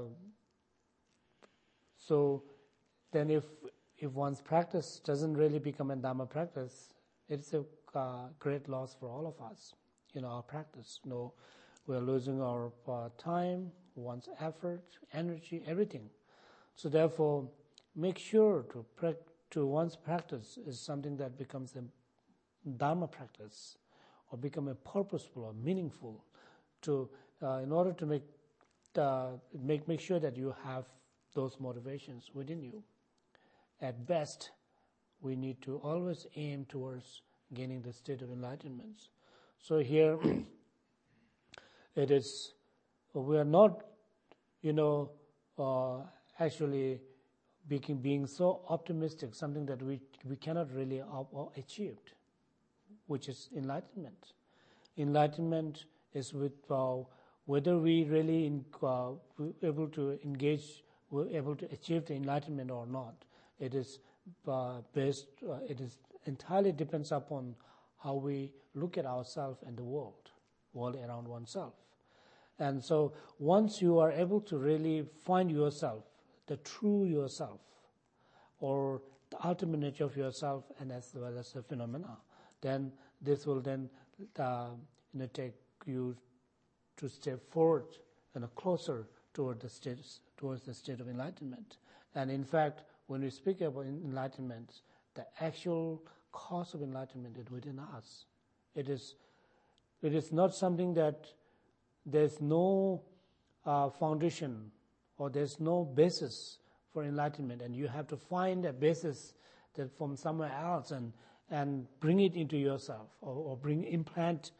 so then if if one's practice doesn't really become a Dhamma practice, it's a uh, great loss for all of us. You know, our practice. You know, we're losing our uh, time, one's effort, energy, everything. So therefore, make sure to pra- to one's practice is something that becomes a Dharma practice, or become a purposeful or meaningful. To uh, in order to make uh, make make sure that you have those motivations within you. At best, we need to always aim towards gaining the state of enlightenment. So here, it is, we are not, you know, uh, actually being, being so optimistic, something that we, we cannot really op- achieve, which is enlightenment. Enlightenment is with uh, whether we really in, uh, we're able to engage, we're able to achieve the enlightenment or not. It is uh, based, uh, it is entirely depends upon how we look at ourselves and the world, world around oneself. And so once you are able to really find yourself, the true yourself, or the ultimate nature of yourself, and as well as the phenomena, then this will then uh, you know, take you to step forward and closer toward the state, towards the state of enlightenment. And in fact, when we speak about enlightenment, the actual cause of enlightenment is within us. It is, it is not something that there's no uh, foundation or there's no basis for enlightenment, and you have to find a basis that from somewhere else and and bring it into yourself, or, or bring implant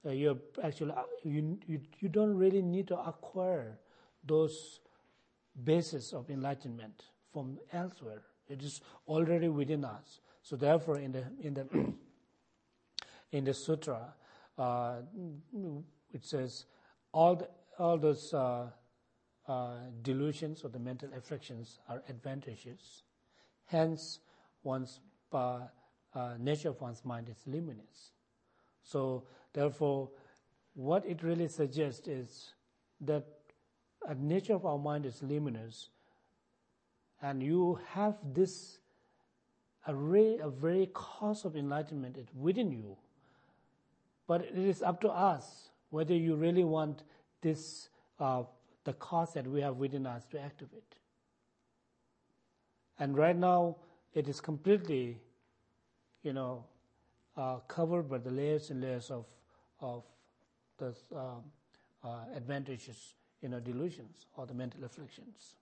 uh, you're actually you, you you don't really need to acquire those basis of enlightenment from elsewhere. It is already within us. So therefore, in the in the in the sutra, uh, it says all the, all those uh, uh, delusions or the mental afflictions are advantageous. Hence, one's uh, uh, nature of one's mind is luminous. So therefore, what it really suggests is that the nature of our mind is luminous, and you have this array, a very cause of enlightenment within you. But it is up to us whether you really want this, uh, the cause that we have within us to activate. And right now, it is completely, you know, uh, covered by the layers and layers of of the uh, uh, advantages, you know, delusions or the mental afflictions.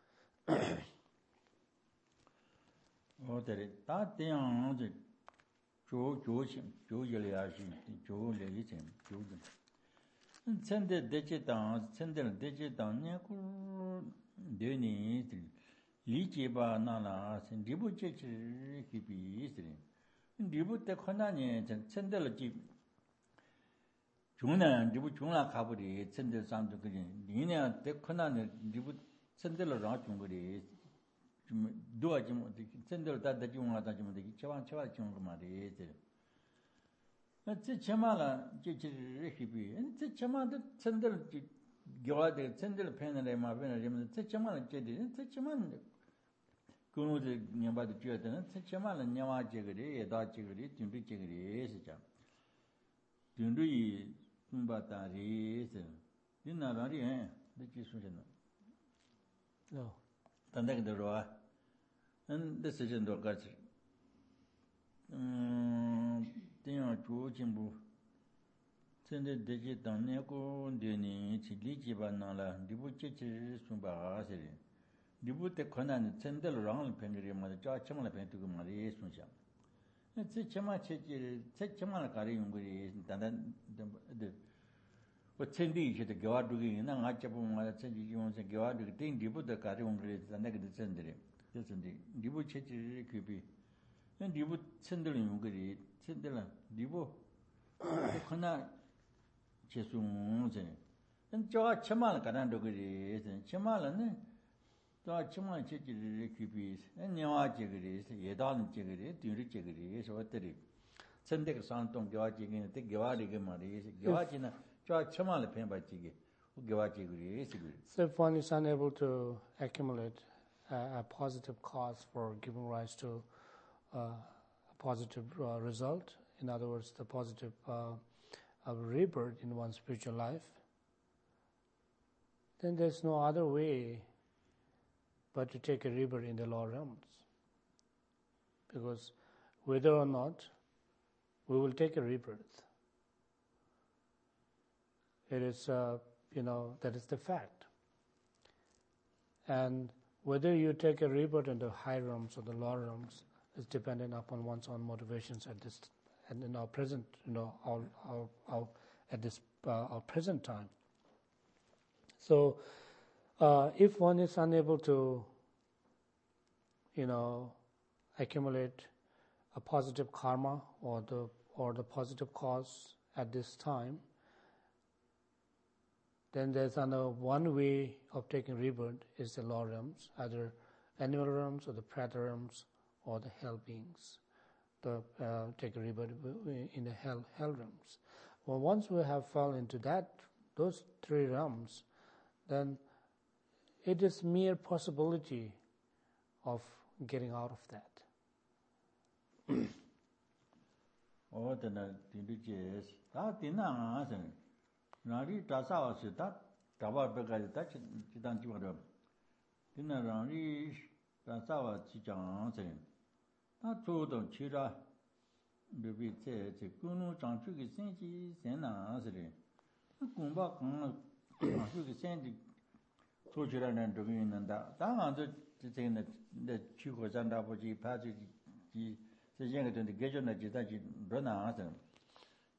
Oh, that it. That thing, the Joe, Joe, Joe, Yaliashi, Joe, Lelitin, Joe. Send the digital, send the digital, Naku, Denny, Lijiba, Nana, and Dibu Chichi, Kipi, Dibu the Konani, and send the Jeep. Juna, Dibu Juna Kaburi, send the sound to Green. Dina, the Konani, Dibu, send the Rajunguri. Do a sender that the Juma that you make Chavan Chavachumari. That's a Chamala, Jichi, and the Chamada sender Gawad, sender pen and Marvin, the Chamala Jedi, and the Chaman. Kunu nearby the Jordan, and the Chamal and Yama Jiggery, a dog jiggery, Tundu Jiggery, Tundu Umbatari, Dinner, the Jisujan. No. Tandak the Roa and the Session Doggats. Dino Chimbu send the digit on Neko, Dini, Chilichi Banala, Dibuchi Sumba City. Dibut the Conan, send the round pendulum of the George Chamala Pentu Maria Sunsham. It's a Chamachi, set Chamalakari, the But Sendi, the Gawadu, and I Chapum, I said you want to go out to think you put the cartoon grades and negative sending. Listen, you would check it, creepy. And you would send them good, send them, Divo. The Kona Chesum, and George Chamal Canando good, and Chamalan, George Chamal check it, creepy, and Yawa Jiggeries, Yadon Jiggery, Turi Jiggeries, or Terry. Send the sound on George again, take Gawadi Maris, Gawajina. So if one is unable to accumulate a, a positive cause for giving rise to uh, a positive uh, result, in other words, the positive uh, of rebirth in one's spiritual life, then there's no other way but to take a rebirth in the lower realms. Because whether or not we will take a rebirth, it is, uh, you know, that is the fact. And whether you take a rebirth in the high realms or the lower realms is dependent upon one's own motivations at this, and in our present, you know, our, our, our at this uh, our present time. So, uh, if one is unable to, you know, accumulate a positive karma or the or the positive cause at this time, then there's another one way of taking rebirth is the lower realms, either animal realms or the prata realms or the hell beings. The uh, take a rebirth in the hell hell realms. Well, once we have fell into that those three realms, then it is mere possibility of getting out of that. Oh, then I think it is. That dinner, Nari Tasa said that Tava Begay touch Chitan Chimadam. Dinner Rani Tasa Chijan saying. Not told on Chira. Baby said, Kunu Chanchuki Senchi Sena Sere. Kumba Chanchuki Senchi Tochiran and Domin and that. That answered to say that the Chuko Zandapoji passage the young to the Gajon that Jitaji Brana.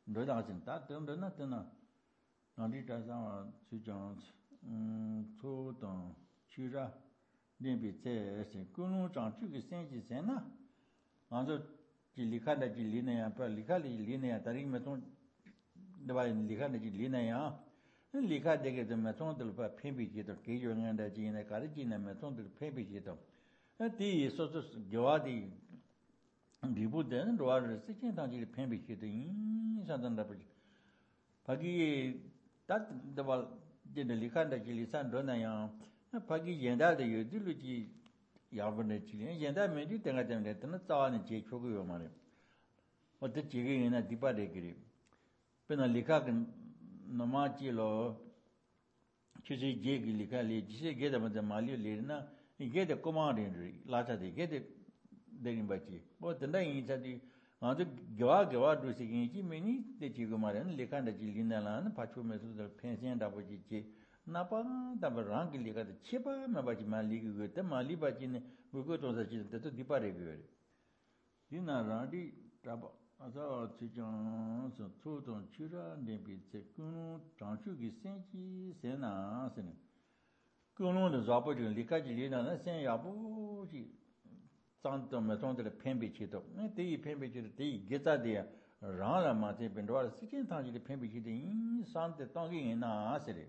로다진 다 등등나 등나 나리다상 주장 음 초동 주라 님비제세 군우장 주기 생기세나 먼저 리카다 리네야 빠 리카리 리네야 다리메톤 내가 리카다 리네야 리카데게 좀 메톤들 봐 펜비지도 개조는데 지네 가르지네 메톤들 펜비지도 디 소소 교와디 리부데는 로아를 쓰진 당지 펜비지도 인사단다 버지 바기 따드발 제네 리카다 리산 도나야 바기 연다데 유들루지 야번에 지네 연다 메디 때가 때문에 때는 싸와는 제 초고요 말이야 어때 지게나 디바데 그리 페나 리카가 नमाचिलो किसी जे की लिखा ले जिसे गेदा मत मालियो लेना गेदे कुमार लाचा दे गेदे देनी बची वो तंदा ही चादी हां तो गवा गवा दूसरी की जी मैंने ते जी कुमार ने लिखा न जी लिंदा ला न पाछो में तो फेंसियां डाबो जी जी नापा तब रंग की लिखा तो छिपा मैं बची माली की गते माली बची ने वो को तो सची तो दीपा रे गए दिना राडी तब 아서 지정 저 초동 추라 내비제 군우 장주기 생기 세나스는 군우의 잡어진 리까지 리나는 생야부지 장점에 정도의 편비치도 이 편비치도 이 게자디야 라라 마제 빈도와 시킨 당지의 편비치도 이 산데 땅이 나스레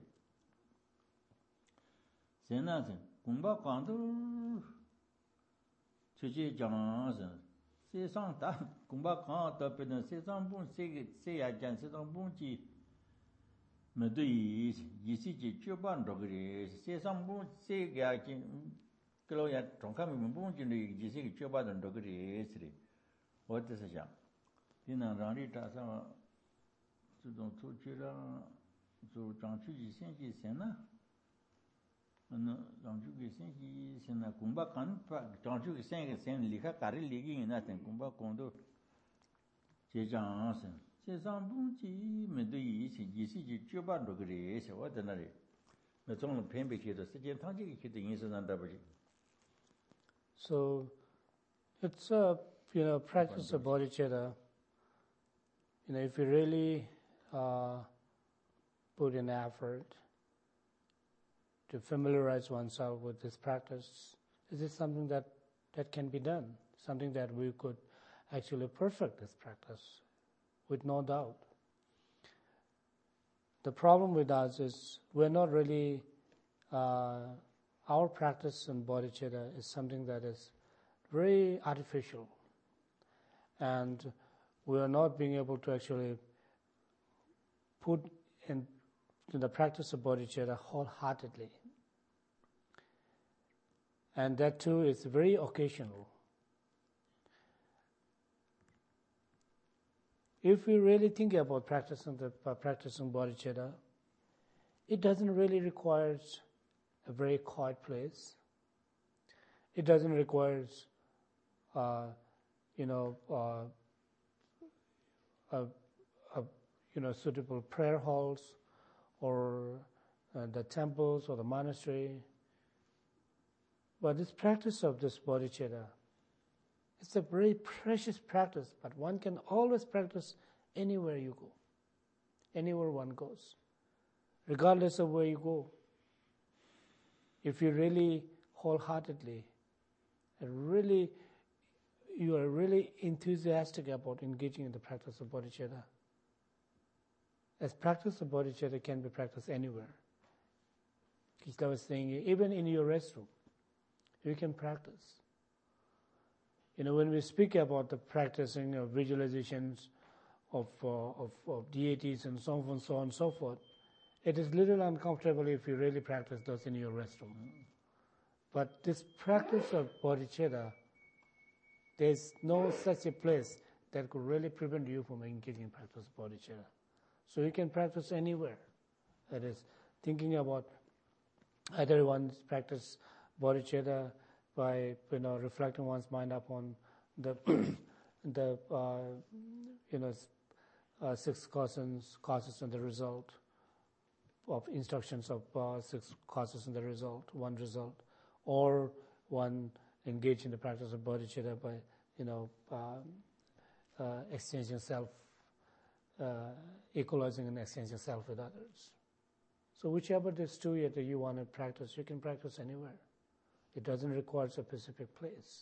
세나스 공부 관도 주지 장서 세상 다 공부 강하다 배는 세상 본 세계 세야 전 세상 본지 메드이 이시지 주반도 그래 세상 본 세계야 진 그로야 정감이 본지는 이시기 주반도 그래 스리 어때서 자 이나 라리 다서 주동 투지라 저 장주지 생기 세나 나 장주기 생기 세나 공부 간 장주기 생기 생 리카 가리 리기 나된 공부 공도 제장선 세상 분지 메도 이시 이시지 주반도 그래 세워드나리 나좀 펜비기도 세계 당지기 기도 인선한다 버지 So it's a you know practice of bodhicitta. You know if you really uh, put in effort to familiarize oneself with this practice, this is something that, that can be done, something that we could actually perfect this practice, with no doubt. The problem with us is we're not really, uh, our practice in bodhicitta is something that is very artificial, and we are not being able to actually put in to the practice of bodhicitta wholeheartedly. And that too is very occasional. If we really think about practicing the uh, practicing bodhicitta, it doesn't really require a very quiet place. It doesn't require, uh, you know, uh, a, a, you know, suitable prayer halls, or uh, the temples or the monastery. But this practice of this bodhicitta, it's a very precious practice, but one can always practice anywhere you go, anywhere one goes, regardless of where you go. If you really wholeheartedly and really, you are really enthusiastic about engaging in the practice of bodhicitta, as practice of bodhicitta can be practiced anywhere. Krishna was saying, even in your restroom, you can practice. You know, when we speak about the practicing of visualizations of, uh, of, of deities and so on and so on and so forth, it is little uncomfortable if you really practice those in your restroom. But this practice of bodhicitta, there is no such a place that could really prevent you from engaging in practice of bodhicitta. So you can practice anywhere. That is, thinking about either one's practice bodhicitta by you know reflecting one's mind upon the the uh, you know uh, six causes causes and the result of instructions of uh, six causes and the result, one result, or one engage in the practice of bodhicitta by you know uh, uh, exchanging self uh, equalizing an essential self with others. So whichever this two that you want to practice, you can practice anywhere. It doesn't require a specific place.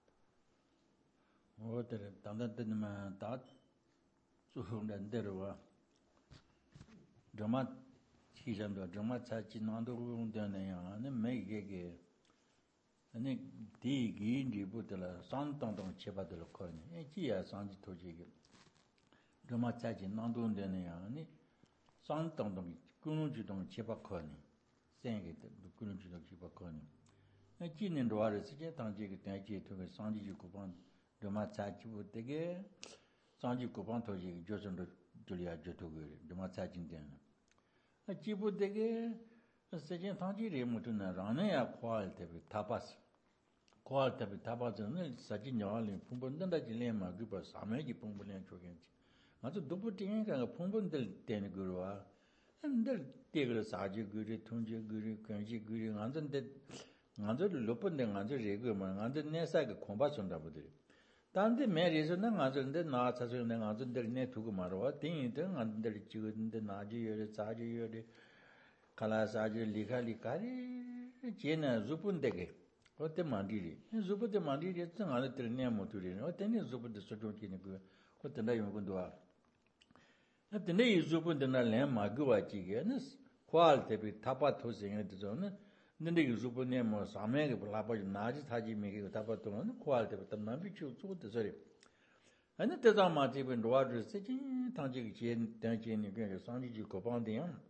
아니 디기 리부들라 산땅땅 제바들 거니 에지야 산지 토지기 드마 차지 난도는데네 아니 산땅땅 꾸누지동 제바 거니 생게 꾸누지동 제바 거니 에지는 로아르 시제 당지기 대지 토게 산지 구반 드마 차지부 되게 산지 구반 토지 조선도 줄이야 조토게 드마 차진데는 지부 되게 세진 당지리 무트나 라네야 과할 때 타바스 과할 때 타바즈는 사진 영화를 풍분된다 질레마 그버 사매기 풍분해 조겐지 아주 도부팅이가 풍분될 때는 그러와 근데 때가 사지 그리 통지 그리 관지 그리 안전데 안전을 높은데 안전 레그만 안전 내사가 공부하신다 보들이 단데 매리서는 안전데 나 자서는 안전들 내 두고 말어 띵이든 안전들 찍었는데 나지여리 자지여리 칼라사지 리칼리카리 제나 zupun데게 어때 만디리 zupun데 만디리 정안에 들네 모두리 어때니 zupun데 소존기니 그 어때 나 용건도와 어때 내 zupun데나 내 마그와지게는 퀄테비 타파토싱에 되서는 근데 이 zupun데 뭐 사매게 불라버지 나지 타지 메게 타파토는 퀄테비 땀나 비추 주고도 소리 아니 대자 마티빈 로아드 세진 당지 제 당지니 그 상지지 고방데요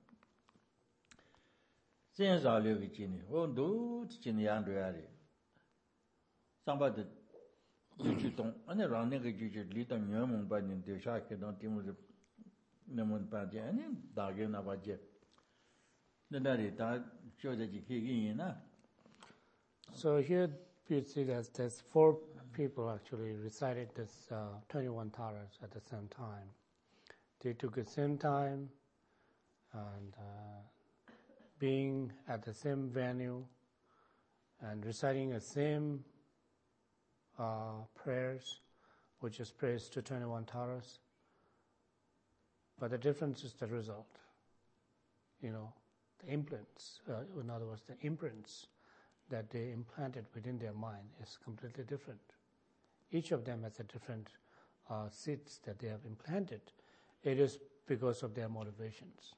sensalugi chini hondo chini yanduyari sambad juju tong ane rane ge juju li ta nyamong ba nin de sha ke don timu de nemon pa je ane da ge na ba je nari da jo de ji ke yin na. So here you see that there's four people actually recited this uh, twenty-one taras at the same time. They took the same time and uh, being at the same venue and reciting the same uh, prayers, which is prayers to twenty-one taras. But the difference is the result. You know, the imprints, uh, in other words, the imprints that they implanted within their mind is completely different. Each of them has a different uh, seeds that they have implanted. It is because of their motivations.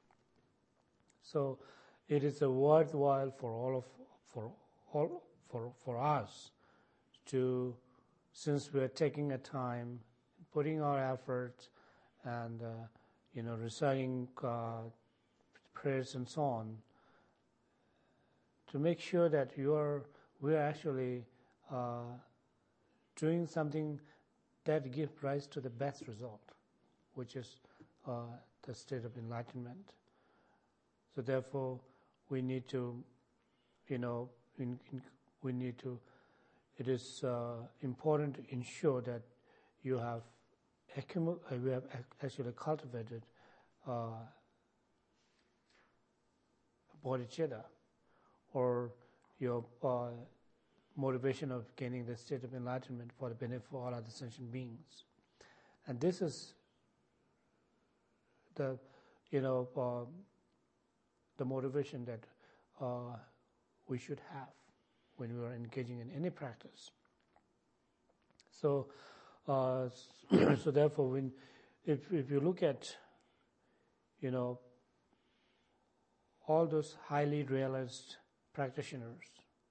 So it is a worthwhile for all of for all for for us to, since we are taking a time, putting our efforts, and uh, you know reciting uh, prayers and so on, to make sure that you are we are actually uh, doing something that gives rise to the best result, which is uh, the state of enlightenment. So therefore, we need to, you know, in, in, we need to. It is uh, important to ensure that you have, accumu- uh, we have actually cultivated uh, bodhicitta, or your uh, motivation of gaining the state of enlightenment for the benefit of all other sentient beings, and this is the, you know. Uh, the motivation that uh, we should have when we are engaging in any practice. So, uh, so therefore, when if if you look at, you know, all those highly realized practitioners,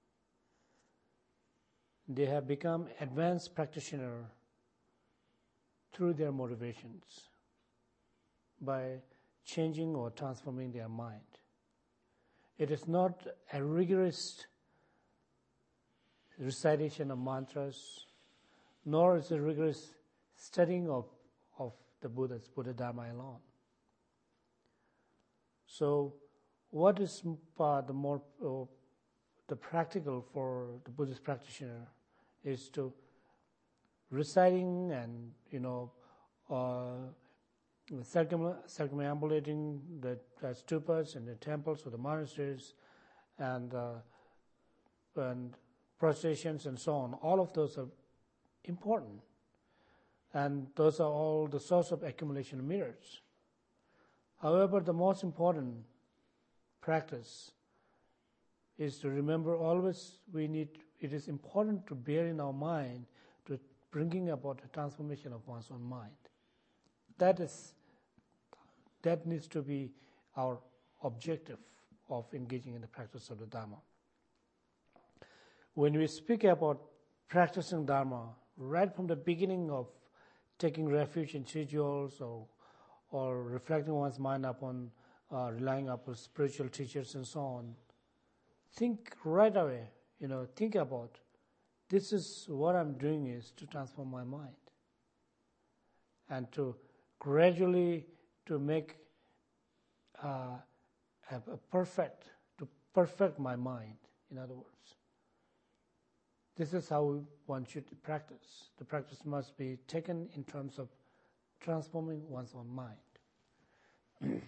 they have become advanced practitioners through their motivations by changing or transforming their mind. It is not a rigorous recitation of mantras, nor is it rigorous studying of, of the Buddha's Buddha Dharma alone. So, what is uh, the more uh, the practical for the Buddhist practitioner is to reciting and you know uh, Circum, circumambulating the, the stupas and the temples or the monasteries and uh, and prostrations and so on. All of those are important. And those are all the source of accumulation of mirrors. However, the most important practice is to remember always we need, it is important to bear in our mind to bringing about a transformation of one's own mind. That is, that needs to be our objective of engaging in the practice of the Dharma. When we speak about practicing Dharma, right from the beginning of taking refuge in rituals or, or reflecting one's mind upon uh, relying upon spiritual teachers and so on, think right away, you know, think about, this is what I'm doing is to transform my mind and to gradually to make uh, a, a perfect, to perfect my mind, in other words. This is how one should practice. The practice must be taken in terms of transforming one's own mind.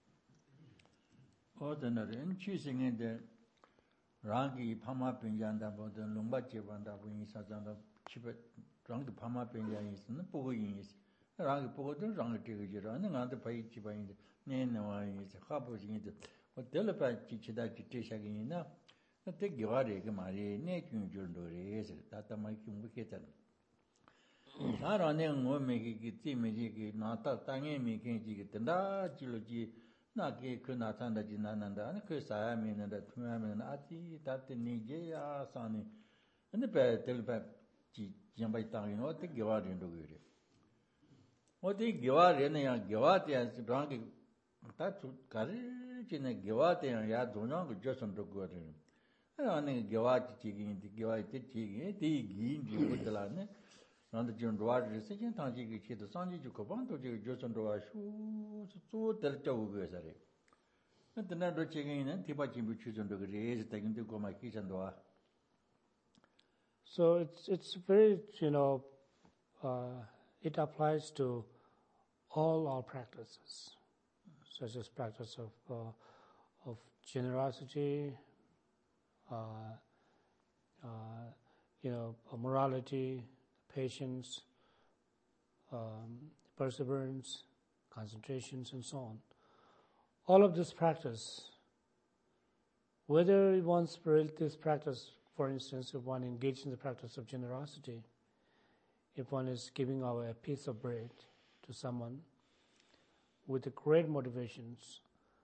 Ordinary, in choosing in the Rangi Pama Pinjanda, but the Lumbachi Vanda Wings as on the Chibet, Rangi Pama Pinja is the Puguin is Rangi Pogo, Rangi Tigger, and another page by the Nana is a couple in it. But Telepath teacher that you teach again enough. Take your Mari, Nathan Jundori, that I make him wicked. Not on them will make it timid, not that Tangy making it, and that geology, not gay could not under Jinanda, and Chris I mean, and that women Ati, that the Nigeria, Sonny, and the bad telepath Jambai Tang, what the Gavarian do it. What the Gavarian, Gavati as drunk, that's courage in a Gavati and Yaduna, just on the good. I think Gavati taking the Gavati taking it, the Gin, you put the land. On the John Road decision, Tangi, the Sanji, Jukoban, to Johnson Roa, so Delta Ugazare. And the Nando chicken and Tibachi, which is on the raise, taking to go my kitchen door. So it's it's very, you know, uh, it applies to all our practices, such as practice of uh, of generosity, uh, uh, you know, morality, patience, um, perseverance, concentrations, and so on. All of this practice, whether one's this practice, for instance, if one engaged in the practice of generosity, if one is giving away a piece of bread to someone with the great motivations,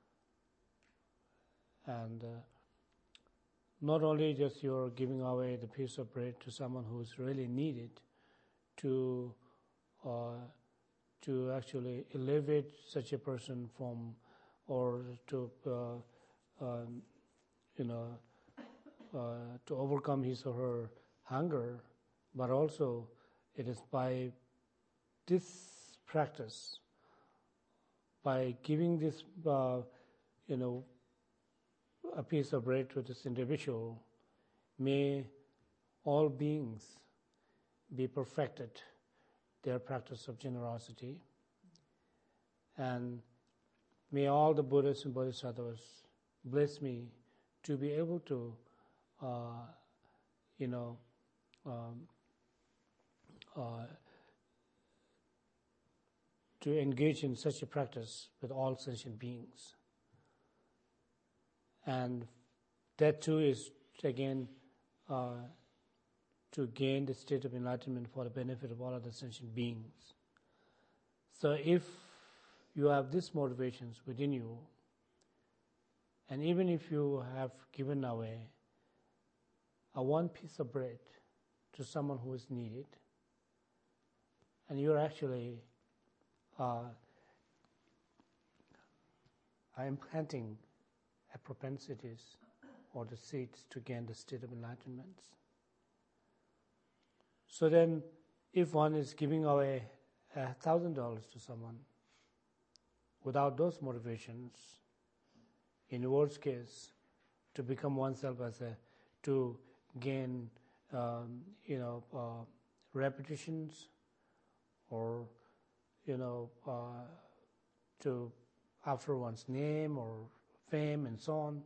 and uh, not only just you're giving away the piece of bread to someone who's really needed, to uh, to actually elevate such a person from, or to uh, um, you know uh, to overcome his or her hunger, but also it is by this practice, by giving this uh, you know a piece of bread to this individual, may all beings be perfected their practice of generosity, and may all the Buddhas and Bodhisattvas bless me to be able to, uh, you know, um, uh, to engage in such a practice with all sentient beings. And that too is, again, uh, to gain the state of enlightenment for the benefit of all other sentient beings. So if you have these motivations within you, and even if you have given away a one piece of bread to someone who is needed, and you're actually uh, implanting a propensities or the seeds to gain the state of enlightenment. So then, if one is giving away a thousand dollars to someone without those motivations, in the worst case, to become oneself as a, to gain, um, you know, uh, repetitions, or, you know, uh, to after one's name or fame and so on,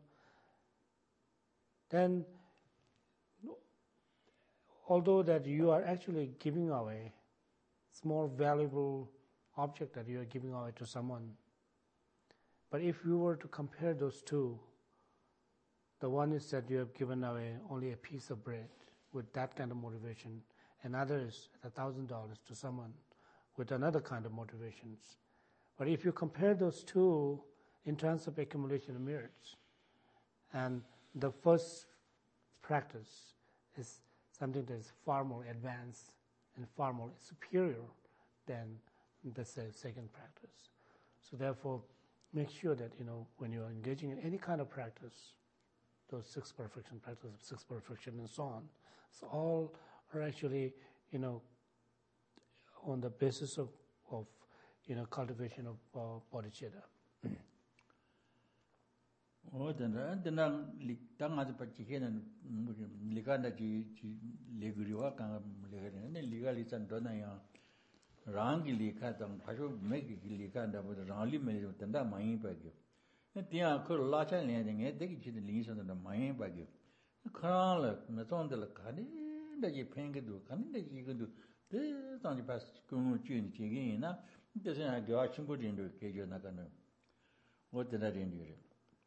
then although that you are actually giving away it's more valuable object that you are giving away to someone. But if you were to compare those two, the one is that you have given away only a piece of bread with that kind of motivation, and other is a thousand dollars to someone with another kind of motivations. But if you compare those two in terms of accumulation of merits, and the first practice is something that is far more advanced and far more superior than the second practice. So therefore, make sure that, you know, when you are engaging in any kind of practice, those six perfection, practice of six perfection and so on, so all are actually, you know, on the basis of, of you know, cultivation of uh, bodhicitta. Oh, then then tang as pa chi hen liga na ji ji legriwa kan legre ne liga li chan do na ya rang gi likha tang phaso me gi likha da bo rang li me tan da mai pa ge ne tia ko la chan ne nge de gi chi de li san da mai pa ge khran la na zong de la ka ni da ji phen ge du kan de ji ge du de zang ji pa ku mu ji ni ji ge na de san ga ga chim bu din do ke jo na ka na wo de da din de.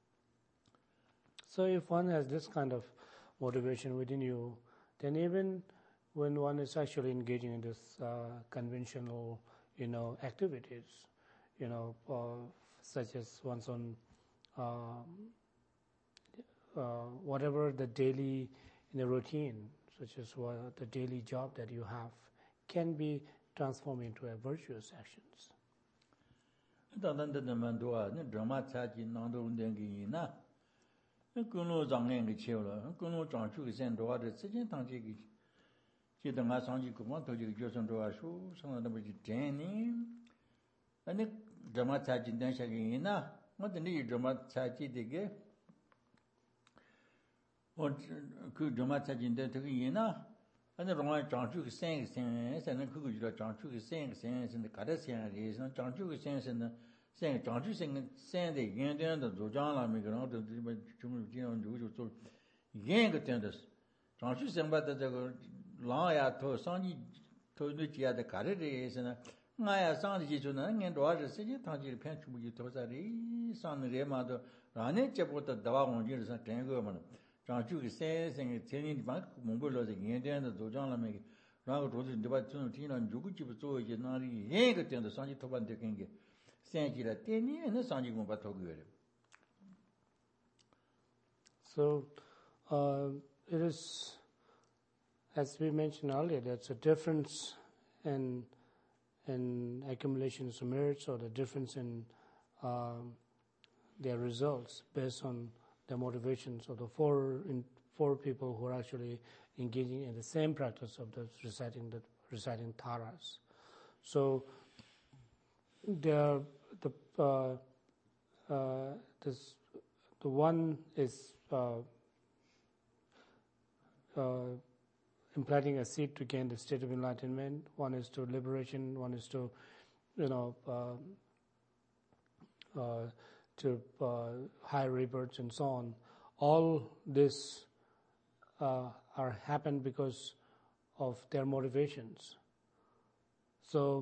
So if one has this kind of motivation within you, then even when one is actually engaging in this uh, conventional, you know, activities, you know, uh, such as one's own, um, uh, whatever the daily, in the routine, such as what the daily job that you have, can be transformed into a virtuous actions. Kuno zangeng ge cheo le kuno zhang chu ge sen duo de zhen tang ji ge ji de ma sang ji gu ma to ji ge zhen duo shu sang de bu ji zhen ni ane zhe ma cha jin dan sha ge yin na mo de ni zhe ma cha ji de ge o ku zhe ma cha jin de de ge yin na ane rong an zhang chu ge sen ge sen sen ne ku gu ji de zhang chu ge sen ge sen sen de ka de sen ge san zhang chu ge sen sen ne sen zhang chu sen sen de yin de de zhu zhang la mi ge rong de de 좀 지는 누구 좀 얘가 된다. 장수 생바다 저거 라야 더 상이 더 늦지야 돼 가르리에서는 나야 상지 주는 년 도와서 세지 당지 편 주부지 도자리 상레마도 라네 제부터 다와 공지에서 된 거면 장주기 세생의 전인 막 몽골로서 얘한테 도장라면 라고 도저 네가 좀 뒤는 누구 집에 줘 이제 나리 얘가 된다. 상지 토반데 게 생기라 때니는 상지 공 받고 그래. So uh, it is, as we mentioned earlier, there's a difference in in accumulations of merits or the difference in um, their results based on the motivations of the four in, four people who are actually engaging in the same practice of the reciting the reciting taras. So the the uh, uh, this the one is Uh, uh, implanting a seed to gain the state of enlightenment. One is to liberation. One is to, you know, uh, uh, to uh, higher rebirths and so on. All this uh, are happen because of their motivations. So,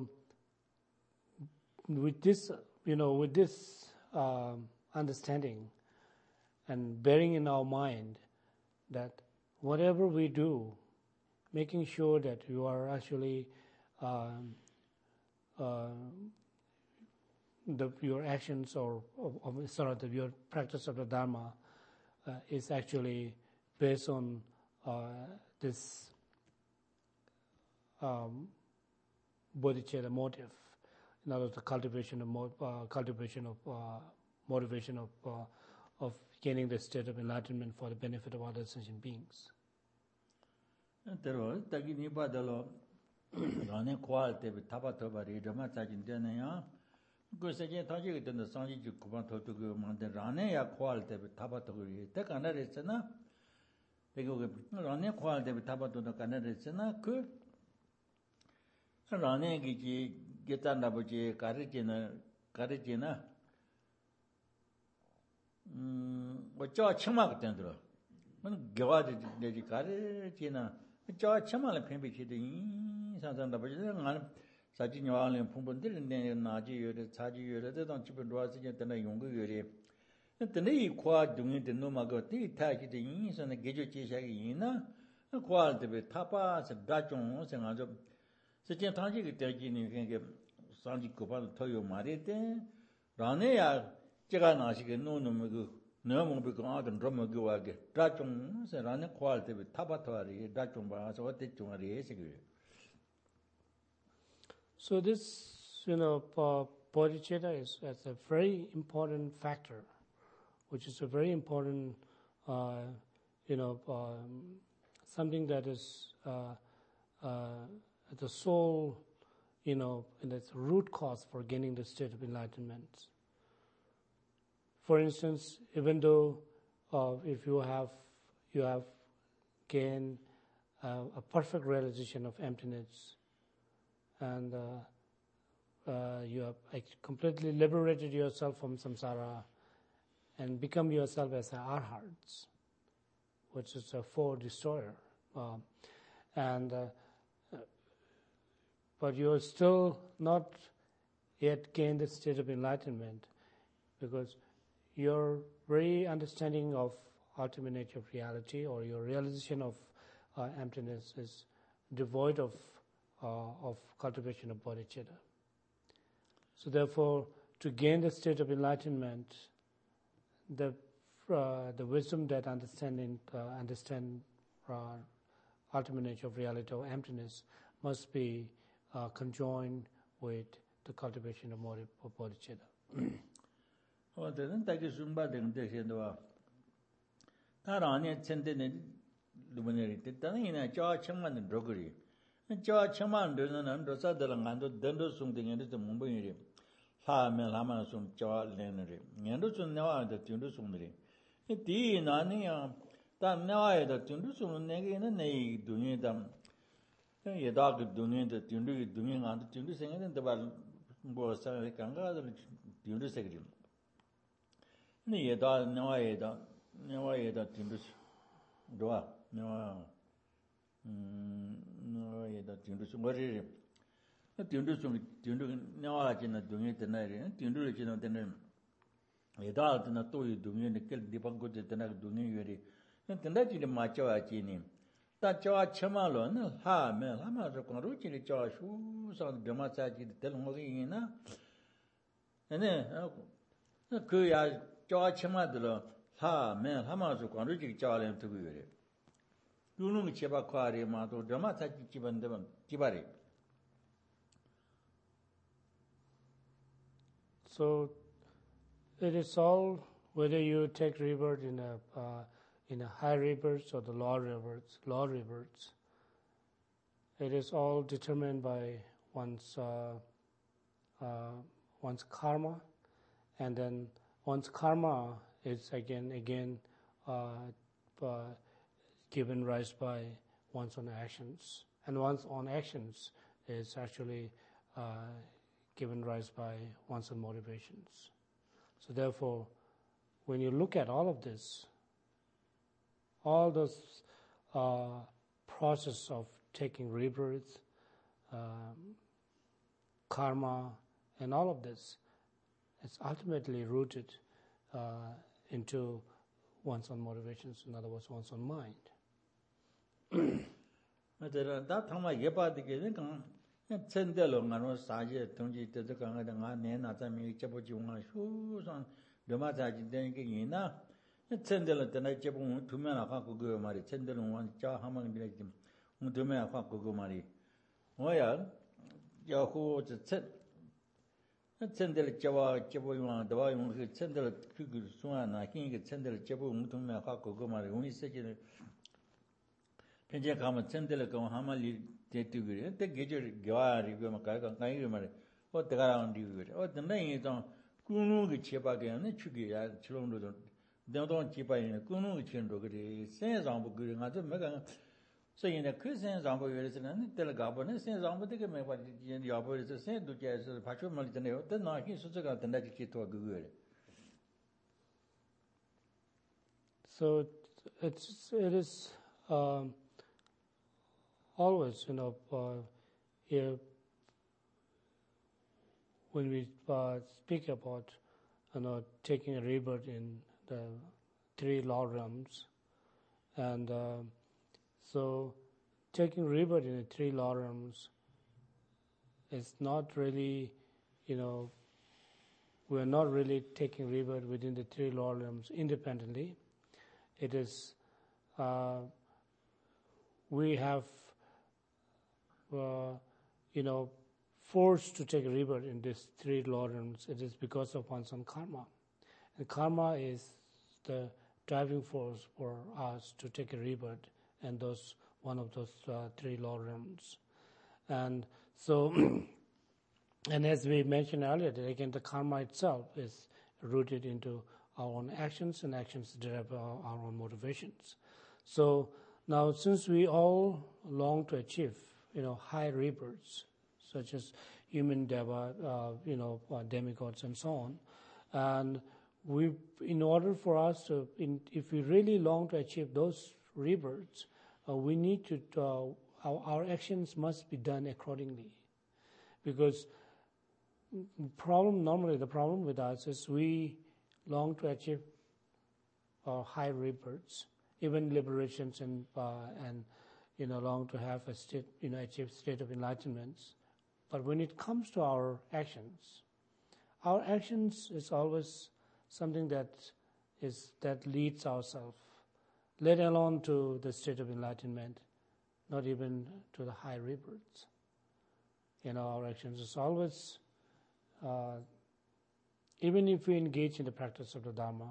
with this, you know, with this uh, understanding. And bearing in our mind that whatever we do, making sure that you are actually um, uh, the, your actions or, or, or sort of the, your practice of the Dharma uh, is actually based on uh, this um, bodhicitta motive, in other words, the cultivation of mo- uh, cultivation of uh, motivation of uh, of gaining the state of enlightenment for the benefit of other sentient beings. Tero tagi ni ba dalo rane kwal te taba taba ri dama cha jin de na ya go se je ta ji ge de sang ji ji ku ba to to ge ma de rane ya kwal te taba to ri te ka na re chana te go ge rane kwal te taba to ka na re chana ku rane gi ji ge ta na bu ji ka ri ji na ka ri ji na 음, 뭐 저 처마 그때 들어. 뭐 겨와지 내지 가르지나 저 처마를 팽비치더니 상상다 보지 나는 사지 녀왕은 풍분들인데 나지 요래 사지 요래 대동 집은 좋아서 이제 때나 용거 요래 근데 이 과학 중에 되는 마가 티 타기도 인선의 계조 제시하기 이나 과학들이 타파서 다종 생각하죠 세계 단지기 때기는 그게 산지 고발 토요 말이데 라네야 제가 나시게 노는 그 너무 그 아든 좀 그와게 다종 세라네 과학들이 타파토리 다종 봐서 어때 좀 하리에시게 So this, you know, uh, bodhicitta is, is a very important factor, which is a very important, uh, you know, um, something that is uh, uh, the sole, you know, and it's root cause for gaining the state of enlightenment. For instance, even though uh, if you have you have gained uh, a perfect realization of emptiness, and uh, uh, you have completely liberated yourself from samsara and become yourself as an arhat, which is a four destroyer. Uh, and uh, but you're still not yet gained the state of enlightenment because your very understanding of ultimate nature of reality or your realization of uh, emptiness is devoid of Uh, of cultivation of bodhicitta. So therefore, to gain the state of enlightenment, the uh, the wisdom that understanding uh, understand uh, ultimate nature of reality or emptiness must be uh, conjoined with the cultivation of bodhicitta. Oh, then take a zumba then they said, Tarani attended luminary, then in a charge and druggery. 저 처만 되는 로사들은 간도 던도 송등에도 문봉이리 하면 하면 좀 저래는리 년도 좀 나와도 던도 송들이 이 나니야 단 나와도 던도 송은 내게는 내 dun이다 예다 그 dun이다 던도 dun이 간도 던도 생각는데 뭐 사회 강가들 던도 생기리 근데 예다 나와야다 나와야다 던도 좋아 나와 음 노예다 딘두스 머리리 딘두스 딘두 나와지나 동에 되나리 딘두를 지나 되는 예다드나 또이 동에 kel 디방고데 되나 동에 요리 근데 맞춰야지니 따져와 처마로는 하면 하면서 거루지리 저슈 선 데마사지 될 모기이나 네 그야 저 처마들어 하면 하면서 거루지리 저알em 두고 요리 누누 제바과리 마도 드마타지 집안데만 기바리. So it is all whether you take rebirth in a uh, in a high rebirth or the low rebirths, low rebirths. It is all determined by one's uh, uh, one's karma, and then one's karma is again again. Uh, uh, given rise by one's own actions. And one's own actions is actually uh, given rise by one's own motivations. So therefore, when you look at all of this, all those uh, process of taking rebirth, um, karma, and all of this, it's ultimately rooted uh, into one's own motivations, in other words, one's own mind. 맞아요. 다 정말 예뻐지게 그 천대로 가는 사제 동지 때도 강하다 내 나자미 접어지 온가 휴선 너마자지 되는 게 이나 천대로 때나 접은 두면 아까 그거 말이 천대로 원자 하면 되지 뭐 두면 아까 그거 말이 뭐야 야후 저 천대로 접어 접어만 더와 그 천대로 그 수아나 힘이 천대로 접어 두면 아까 그거 말이 운이 세지는 편제 가면 천대를 그 하말리 대투그래 때 계절 겨와리 그 막가 가이 말에 어 대가랑 리그래 어 근데 좀 꾸누기 제바게는 추기야 치롱도 너도 지바이는 꾸누기 치는도 그래 생상부 그래 가서 내가所以呢그 생상부 열에서는 때를 가보는 생상부 되게 매바 야보에서 생도 제에서 받쳐 말이잖아요 어떤 나기 수저가 된다지 기토 그거래 So it's it is um, always, you know, uh, if when we uh, speak about, you know, taking a rebirth in the three law realms, and uh, so taking rebirth in the three law realms is not really, you know, we are not really taking rebirth within the three law realms independently. It is, uh, we have, uh, you know, forced to take a rebirth in these three law realms. It is because of one's own karma. And karma is the driving force for us to take a rebirth and those one of those uh, three law realms. And so, and as we mentioned earlier, that again, the karma itself is rooted into our own actions, and actions derive our, our own motivations. So now, since we all long to achieve, you know, high rebirths, such as human deva, uh, you know, uh, demigods and so on, and we, in order for us to, in, if we really long to achieve those rebirths, uh, we need to, uh, our, our actions must be done accordingly. Because problem, normally the problem with us is we long to achieve uh, high rebirths, even liberations, and uh, and you know long to have a state, you know, achieve state of enlightenment. But when it comes to our actions, our actions is always something that is that leads ourselves, let alone to the state of enlightenment, not even to the high rebirths. You know, our actions is always, uh, even if we engage in the practice of the Dharma,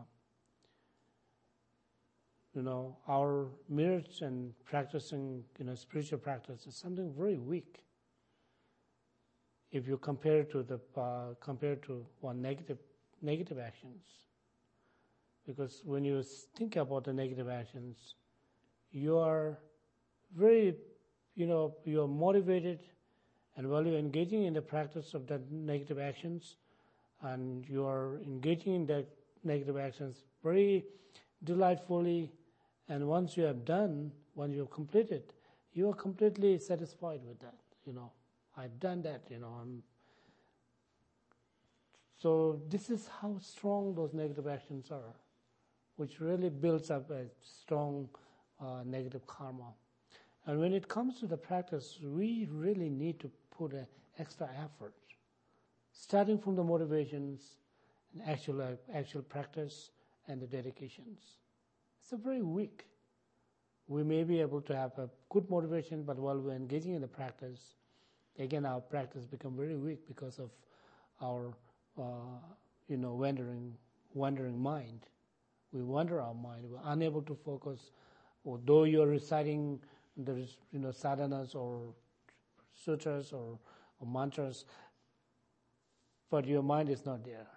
you know, our merits and practicing, you know, spiritual practice is something very weak. If you compare to the uh, compare to one negative negative actions, because when you think about the negative actions, you are very, you know, you are motivated. And while you're engaging in the practice of the negative actions, and you are engaging in the negative actions very delightfully, and once you have done, once you have completed, you are completely satisfied with that. You know, I've done that. You know, I'm. So this is how strong those negative actions are, which really builds up a strong uh, negative karma. And when it comes to the practice, we really need to put an extra effort, starting from the motivations and actual uh, actual practice and the dedications. It's a very weak. We may be able to have a good motivation, but while we're engaging in the practice, again, our practice become very weak because of our, uh, you know, wandering, wandering mind. We wander our mind. We're unable to focus. Although you're reciting the, you know, sadhanas or sutras or, or mantras, but your mind is not there.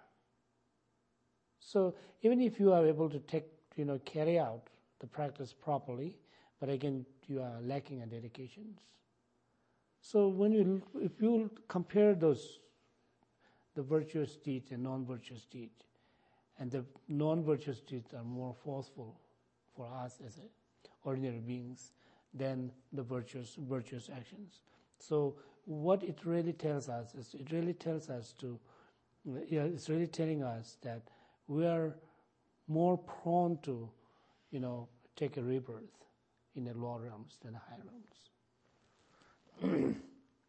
So even if you are able to take, you know, carry out the practice properly, but again, you are lacking in dedications. So when you, if you compare those, the virtuous deeds and non-virtuous deeds, and the non-virtuous deeds are more forceful for us as a ordinary beings than the virtuous virtuous actions. So what it really tells us is, it really tells us to, yeah, it's really telling us that we are more prone to, you know, take a rebirth in the lower realms than the higher realms.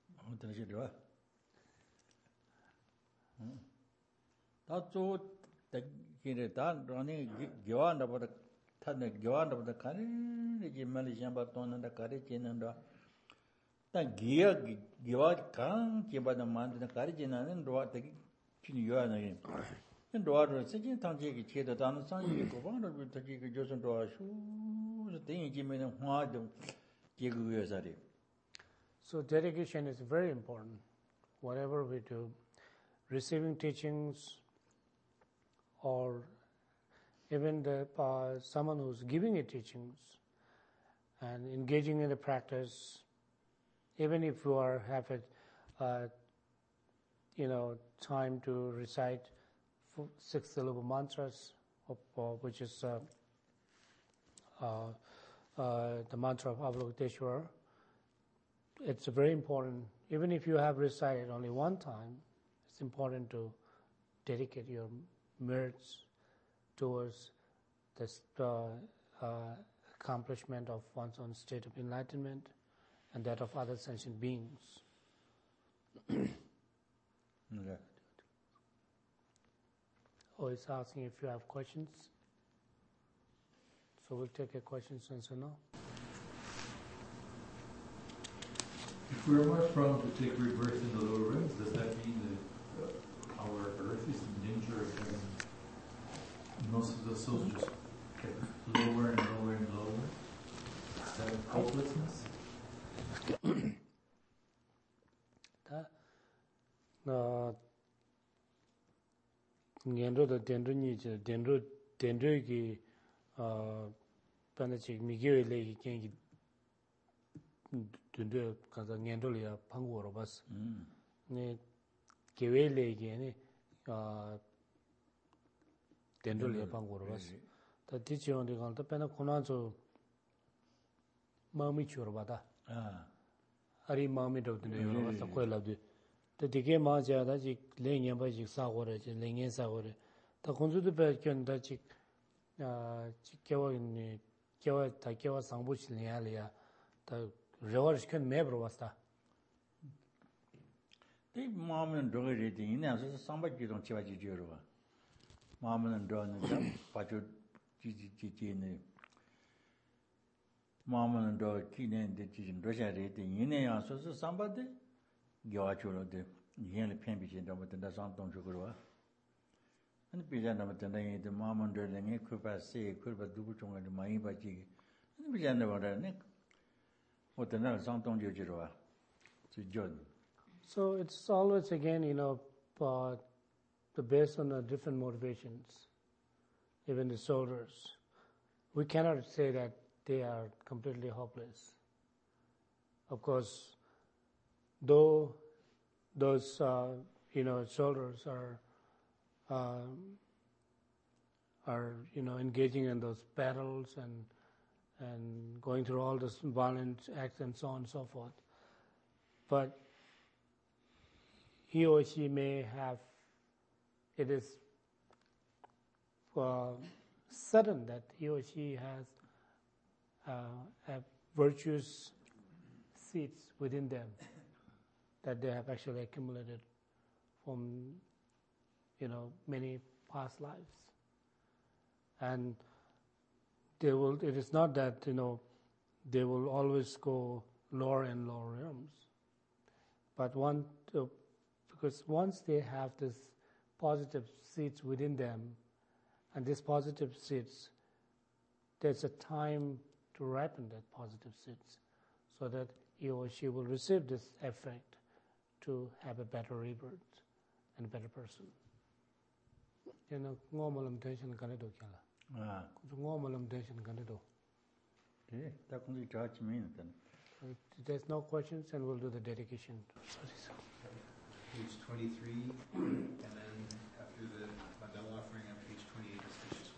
타네 교환도 가는 이제 말이잖아 돈은 다 가르치는 거. 다 기야 기와 강 기바다 만드는 가르치는 거 되게 중요하네. 도와를 세진 단계기 제도 다는 상이 고방을 되게 그 조선 도와슈 되게 지면은 화도 제구여서리. So dedication is very important. Whatever we do, receiving teachings or even the, uh, someone who's giving you teachings and engaging in the practice, even if you are have a, uh, you know, time to recite six syllable mantras, of, uh, which is uh, uh, uh, the mantra of Avalokiteshvara, it's very important. Even if you have recited only one time, it's important to dedicate your merits towards this uh, uh, accomplishment of one's own state of enlightenment and that of other sentient beings. Okay. Oh, it's asking if you have questions. So we'll take a question answer now. If we're more prone to take rebirth in the lower realms, does that mean that uh, our earth is in danger of having most of the souls just get lower and lower and lower? Is that hopelessness? 나 년도도 된전이죠. 된로 된저기 어 반드시 미개외래 경기 된저 가서 년도리야 방고로 봤어. 음. 네 개외래기에 어 된저리야 방고로 봤어. 다 뒤지온데 간다 빼나 코나서 마음이 줄어봐다. 아. 아리 마음이 더든데 와서 거라도 the decay maja that you laying a magic sour, laying in sour. The consumer can that you Chikawa in Kawa Takawa Sambush Lialia, the reverse can never was that. The mom and dog reading in answer somebody you don't chivaji Jurova. Mom and dog and Patu Gigi in the mom and dog keen and the chicken Russia reading in answer somebody. Gyoachuro de Yen Pembichi with the Santon Jugua. And began with the name the Mamma and Kupa say, Kupa Dubuchong and Maiba Jig. And began about that neck. What another Santon Jugua to John. So it's always again, you know, uh, based on the different motivations, even the soldiers. We cannot say that they are completely hopeless. Of course, though those uh, you know soldiers are uh, are you know engaging in those battles and and going through all those violent acts and so on and so forth, but he or she may have it is uh, certain that he or she has uh, a virtuous seeds within them that they have actually accumulated from, you know, many past lives. And they will, it is not that, you know, they will always go lower and lower realms. But one, uh, because once they have this positive seeds within them, and these positive seeds, there's a time to ripen that positive seeds so that he or she will receive this effect to have a better rebirth and a better person. You know, normal limitation can do kala. Ah. Normal limitation can do. Okay, that can be judged me then. There's no questions, and we'll do the dedication. Sorry, sir. Page twenty-three, and then after the Mandela offering on page twenty-eight, auspicious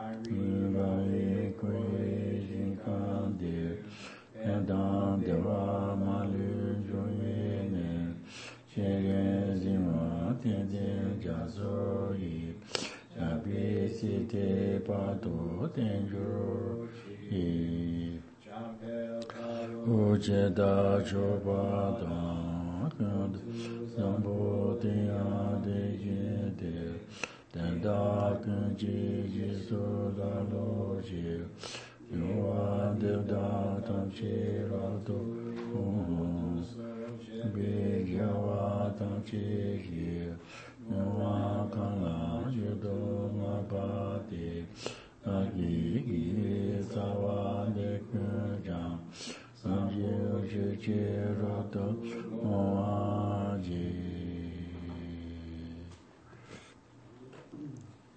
Nivae Kwe Jinkande, Edan Deva Malu Joyene, Shere Zima Tende Jaso Yi, Jabi Site Pato Tenjo Yi, Ujeda Choba Dan, Sambo Tia De Jede, Tenda Kunji Jisu Da Loji, Yuan Devda Tamchi Rado, Big Yawa Tamchi Yi, Yuan Kala Judo Mabad.